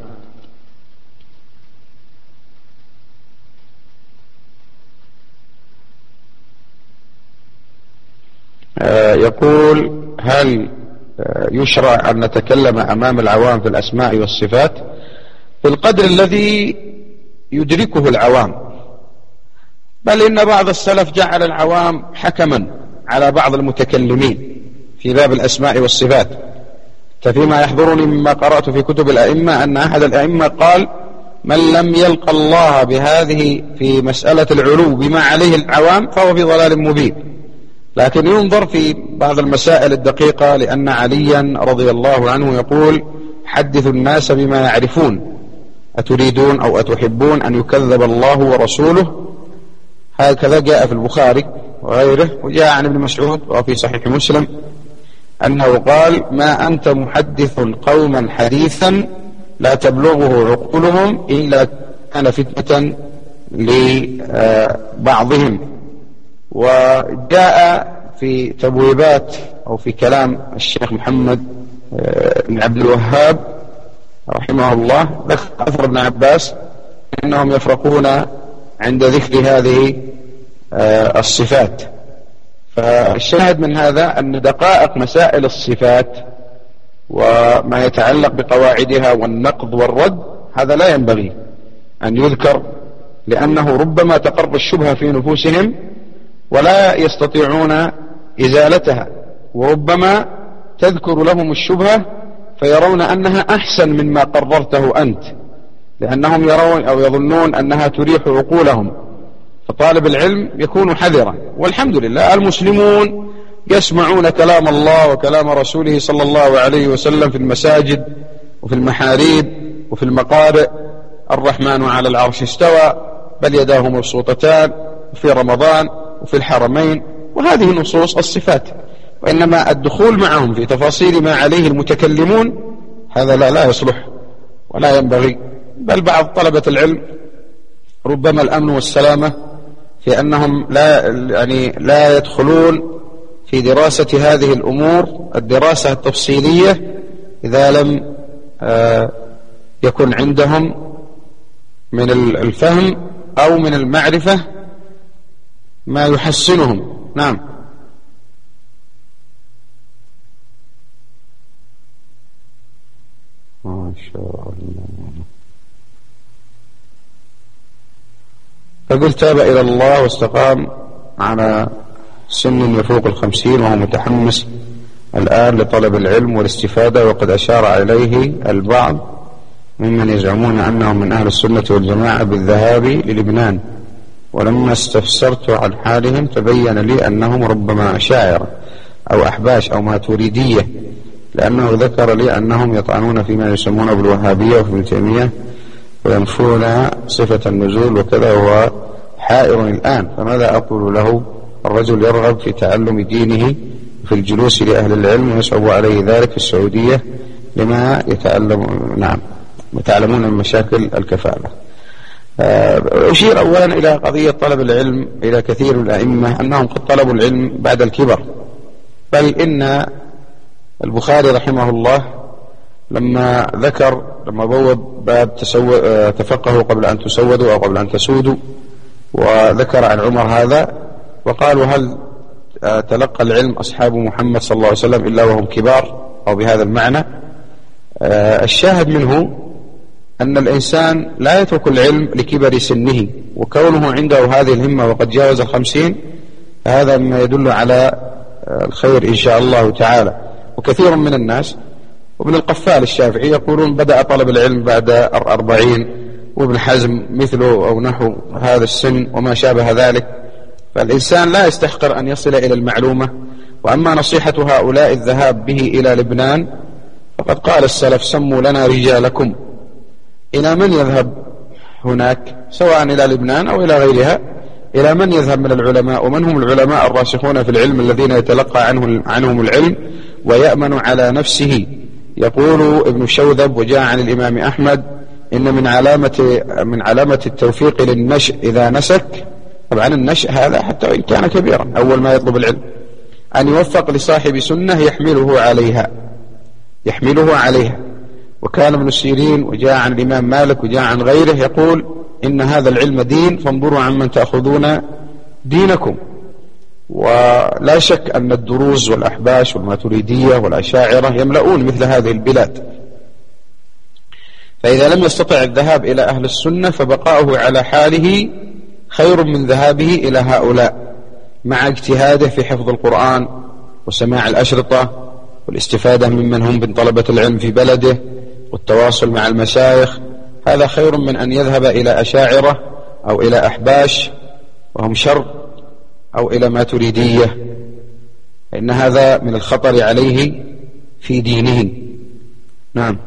يقول هل يشرع أن نتكلم أمام العوام في الأسماء والصفات في القدر الذي يدركه العوام، بل إن بعض السلف جعل العوام حكما على بعض المتكلمين في باب الأسماء والصفات. ففيما يحضرني مما قرأت في كتب الأئمة أن أحد الأئمة قال من لم يلقى الله بهذه في مسألة العلو بما عليه العوام فهو في ضلال مبين. لكن ينظر في بعض المسائل الدقيقة، لأن عليا رضي الله عنه يقول حدثوا الناس بما يعرفون أتريدون أو أتحبون أن يكذب الله ورسوله. هكذا جاء في البخاري وغيره، وجاء عن ابن مسعود وفي صحيح مسلم أنه قال ما أنت محدث قوما حديثا لا تبلغه عقولهم إلا كان فتنة لبعضهم. وجاء في تبويبات أو في كلام الشيخ محمد بن عبد الوهاب رحمه الله ذكر أثر ابن عباس أنهم يفرقون عند ذكر هذه الصفات. فالشاهد من هذا أن دقائق مسائل الصفات وما يتعلق بقواعدها والنقض والرد هذا لا ينبغي أن يذكر، لأنه ربما تقر الشبهة في نفوسهم ولا يستطيعون إزالتها، وربما تذكر لهم الشبهة فيرون أنها أحسن مما قررته أنت، لأنهم يرون أو يظنون أنها تريح عقولهم. فطالب العلم يكون حذرا. والحمد لله المسلمون يسمعون كلام الله وكلام رسوله صلى الله عليه وسلم في المساجد وفي المحاريب وفي المقارئ. الرحمن على العرش استوى بل يداه مبسوطتان، وفي رمضان وفي الحرمين، وهذه نصوص الصفات. وإنما الدخول معهم في تفاصيل ما عليه المتكلمون هذا لا يصلح ولا ينبغي. بل بعض طلبة العلم ربما الأمن والسلامة في أنهم لا يدخلون في دراسة هذه الأمور الدراسة التفصيلية إذا لم يكن عندهم من الفهم أو من المعرفة ما يحسنهم. نعم. ما شاء الله. فقل تاب إلى الله واستقام على سن يفوق 50 وهو متحمس الآن لطلب العلم والاستفادة، وقد أشار إليه البعض ممن يزعمون أنهم من أهل السنة والجماعة بالذهاب للبنان، ولما استفسرت عن حالهم تبين لي أنهم ربما أشاعرة أو أحباش أو ماتريدية، لأنه ذكر لي أنهم يطعنون فيما يسمونه بالوهابية وفي ابن تيمية وينفون صفة النزول وكذا، وهو حائر الآن. فماذا أقول له؟ الرجل يرغب في تعلم دينه في الجلوس لأهل العلم ويصعب عليه ذلك في السعودية لما يتعلمون من مشاكل الكفالة. أشير أولا إلى قضية طلب العلم إلى كثير من الأئمة أنهم قد طلبوا العلم بعد الكبر، بل إن البخاري رحمه الله لما بوب باب تفقهوا قبل أن تسودوا أو قبل أن تسودوا، وذكر عن عمر هذا وقالوا هل تلقى العلم أصحاب محمد صلى الله عليه وسلم إلا وهم كبار، أو بهذا المعنى. الشاهد منه أن الإنسان لا يترك العلم لكبر سنه، وكونه عنده هذه الهمة وقد جاوز 50 هذا ما يدل على الخير إن شاء الله تعالى. وكثير من الناس، وابن القفال الشافعي يقولون بدأ طلب العلم بعد 40، وابن حزم مثله أو نحو هذا السن وما شابه ذلك. فالإنسان لا يستحقر أن يصل إلى المعلومة. وأما نصيحة هؤلاء الذهاب به إلى لبنان فقد قال السلف سموا لنا رجالكم. إلى من يذهب هناك سواء إلى لبنان أو إلى غيرها؟ إلى من يذهب من العلماء؟ ومن هم العلماء الراسخون في العلم الذين يتلقى عنهم العلم ويأمن على نفسه؟ يقول ابن شوذب وجاء عن الإمام أحمد إن من علامة التوفيق للنشء إذا نسك. طبعا النشء هذا حتى وإن كان كبيرا أول ما يطلب العلم أن يوفق لصاحب سنة يحمله عليها. وكان ابن سيرين وجاء عن الإمام مالك وجاء عن غيره يقول إن هذا العلم دين فانظروا عمن تأخذون دينكم. ولا شك أن الدروز والأحباش والماتريدية والأشاعرة يملؤون مثل هذه البلاد. فإذا لم يستطع الذهاب إلى أهل السنة فبقاؤه على حاله خير من ذهابه إلى هؤلاء، مع اجتهاده في حفظ القرآن وسماع الأشرطة والاستفادة ممن هم من طلبة العلم في بلده والتواصل مع المشايخ. هذا خير من أن يذهب إلى أشاعرة أو إلى أحباش وهم شر، أو إلى ماتريدية، إن هذا من الخطر عليه في دينه. نعم.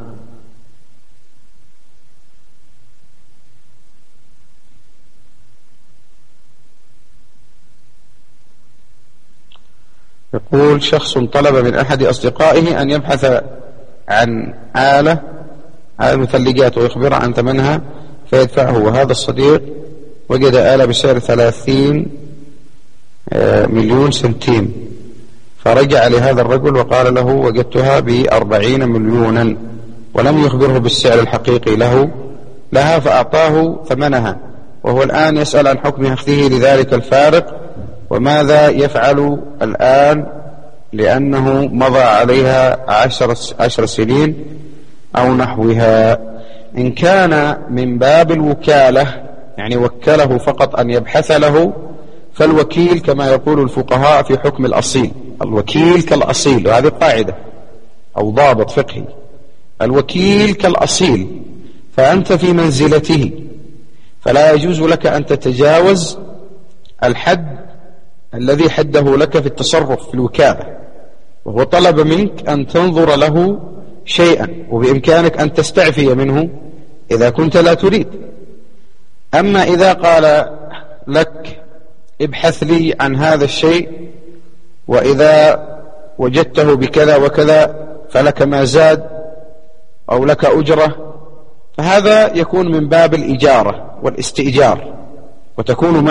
يقول شخص طلب من أحد أصدقائه أن يبحث عن آلة مثلجات ويخبر عن ثمنها فيدفعه، وهذا الصديق وجد آلة بسعر 30 مليون سنتيم، فرجع لهذا الرجل وقال له وجدتها ب40 مليونا، ولم يخبره بالسعر الحقيقي لها فأعطاه ثمنها، وهو الآن يسأل عن حكم أخذه لذلك الفارق، وماذا يفعل الآن لأنه مضى عليها 10 سنين أو نحوها. إن كان من باب الوكالة يعني وكله فقط أن يبحث له، فالوكيل كما يقول الفقهاء في حكم الأصيل، الوكيل كالأصيل، وهذه قاعدة أو ضابط فقهي، الوكيل كالأصيل، فأنت في منزلته، فلا يجوز لك أن تتجاوز الحد الذي حده لك في التصرف في الوكالة، وهو طلب منك أن تنظر له شيئا، وبإمكانك أن تستعفي منه إذا كنت لا تريد. أما إذا قال لك ابحث لي عن هذا الشيء، وإذا وجدته بكذا وكذا فلك ما زاد أو لك أجرة، فهذا يكون من باب الإجارة والاستئجار، وتكون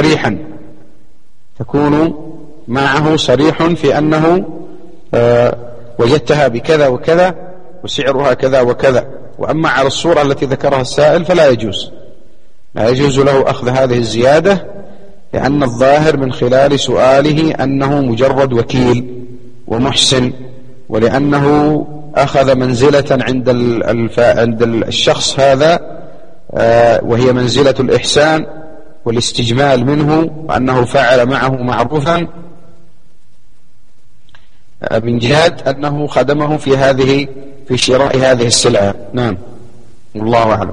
معه صريح في أنه وجدتها بكذا وكذا وسعرها كذا وكذا. وأما على الصورة التي ذكرها السائل فلا يجوز له أخذ هذه الزيادة، لأن الظاهر من خلال سؤاله أنه مجرد وكيل ومحسن، ولأنه أخذ منزلة عند الشخص هذا وهي منزلة الإحسان والاستجمال منه، وأنه فعل معه معروفا من جهة أنه خدمه في شراء هذه السلعة. نعم، والله أعلم.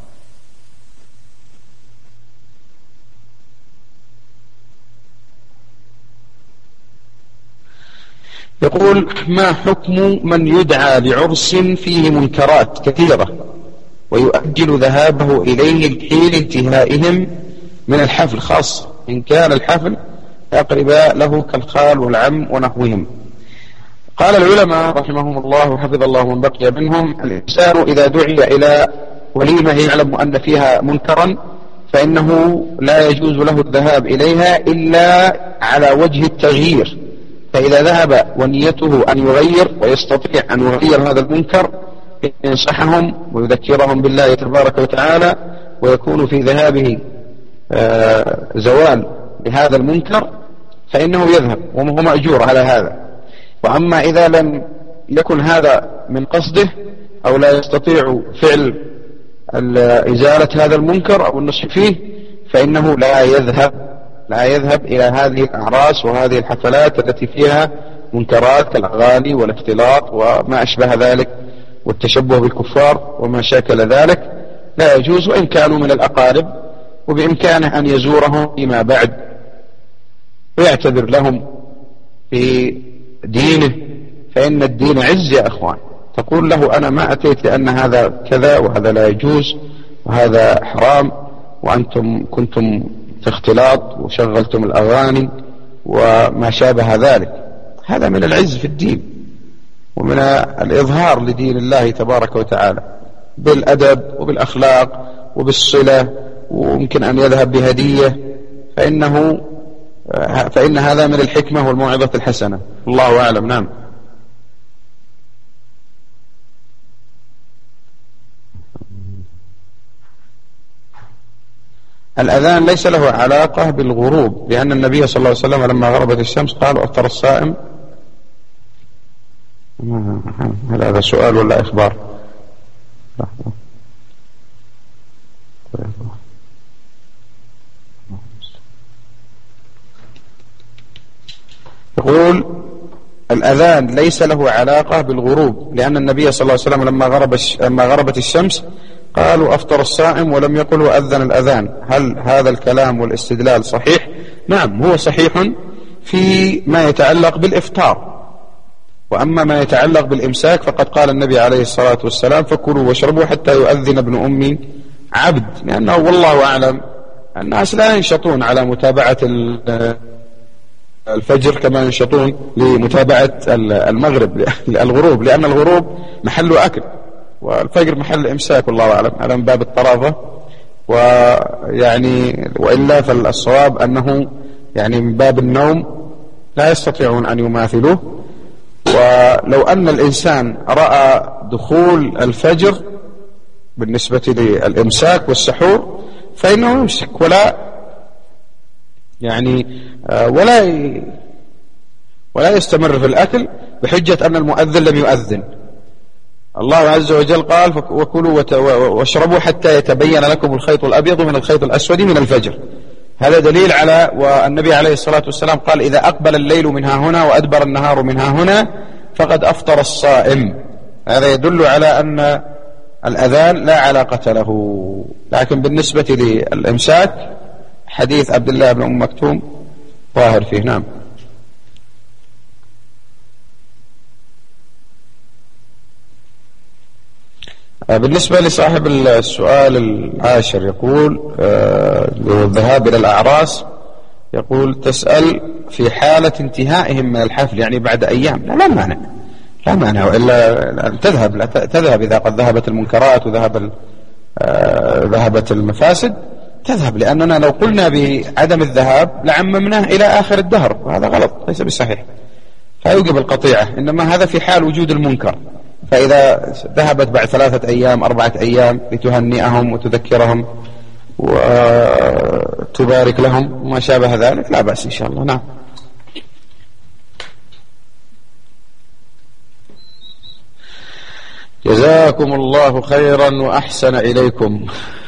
يقول ما حكم من يدعى لعرس فيه منكرات كثيرة ويؤجل ذهابه إليه لحين انتهائهم من الحفل، خاصة إن كان الحفل أقرب له كالخال والعم ونحوهم؟ قال العلماء رحمهم الله وحفظ الله من بقي منهم: الإنسان إذا دعي إلى وليمة يعلم أن فيها منكرا فإنه لا يجوز له الذهاب إليها إلا على وجه التغيير، فإذا ذهب ونيته أن يغير ويستطيع أن يغير هذا المنكر ينصحهم ويذكرهم بالله تبارك وتعالى، ويكون في ذهابه زوال لهذا المنكر فإنه يذهب وهو مأجور على هذا. وأما إذا لم يكن هذا من قصده أو لا يستطيع فعل إزالة هذا المنكر أو النصح فيه فإنه لا يذهب إلى هذه الأعراس وهذه الحفلات التي فيها منكرات كالأغاني والاختلاط وما أشبه ذلك والتشبه بالكفار وما شاكل ذلك، لا يجوز وإن كانوا من الأقارب، وبإمكانه أن يزورهم فيما بعد ويعتذر لهم في دينه، فإن الدين عز يا أخوان. تقول له: أنا ما أتيت لأن هذا كذا وهذا لا يجوز وهذا حرام، وأنتم كنتم في اختلاط وشغلتم الأغاني وما شابه ذلك. هذا من العز في الدين ومن الإظهار لدين الله تبارك وتعالى بالأدب وبالأخلاق وبالصلة، وممكن أن يذهب بهدية، فإن هذا من الحكمة والموعظة الحسنة. الله أعلم. نعم. الأذان ليس له علاقة بالغروب، لأن النبي صلى الله عليه وسلم لما غربت الشمس قال: أفطر الصائم. هل هذا سؤال ولا إخبار؟ يقول: الأذان ليس له علاقة بالغروب، لأن النبي صلى الله عليه وسلم لما غربت الشمس قالوا: أفطر الصائم، ولم يقلوا أذن الأذان. هل هذا الكلام والاستدلال صحيح؟ نعم، هو صحيح في ما يتعلق بالإفطار، وأما ما يتعلق بالإمساك فقد قال النبي عليه الصلاة والسلام: فكلوا واشربوا حتى يؤذن ابن أم عبد، لأنه والله أعلم الناس لا ينشطون على متابعة الفجر كما ينشطون لمتابعة الغروب، لأن الغروب محل أكل والفجر محل إمساك، والله أعلم، على باب الطرافة. وإلا فالصواب أنه من باب النوم لا يستطيعون أن يماثلوه. ولو أن الإنسان رأى دخول الفجر بالنسبة للإمساك والسحور فإنه يمسك ولا يستمر في الأكل بحجة أن المؤذن لم يؤذن. الله عز وجل قال: وكلوا واشربوا حتى يتبين لكم الخيط الأبيض من الخيط الأسود من الفجر. هذا دليل على، والنبي عليه الصلاة والسلام قال: إذا أقبل الليل منها هنا وأدبر النهار منها هنا فقد أفطر الصائم. هذا يدل على أن الأذان لا علاقة له. لكن بالنسبة للإمساك حديث عبد الله بن أم مكتوم ظاهر فيه. نعم. بالنسبة لصاحب السؤال العاشر يقول: الذهاب إلى الأعراس، يقول: تسأل في حالة انتهائهم من الحفل، بعد أيام. لا مانع وإلا أن تذهب إذا قد ذهبت المنكرات ذهبت المفاسد تذهب، لأننا لو قلنا بعدم الذهاب لعممناه إلى آخر الدهر، وهذا غلط ليس بصحيح. لا يوجب القطيعة، إنما هذا في حال وجود المنكر. فإذا ذهبت بعد 3 أيام 4 أيام لتهنئهم وتذكرهم وتبارك لهم وما شابه ذلك لا بأس إن شاء الله. نعم. جزاكم الله خيرا وأحسن إليكم.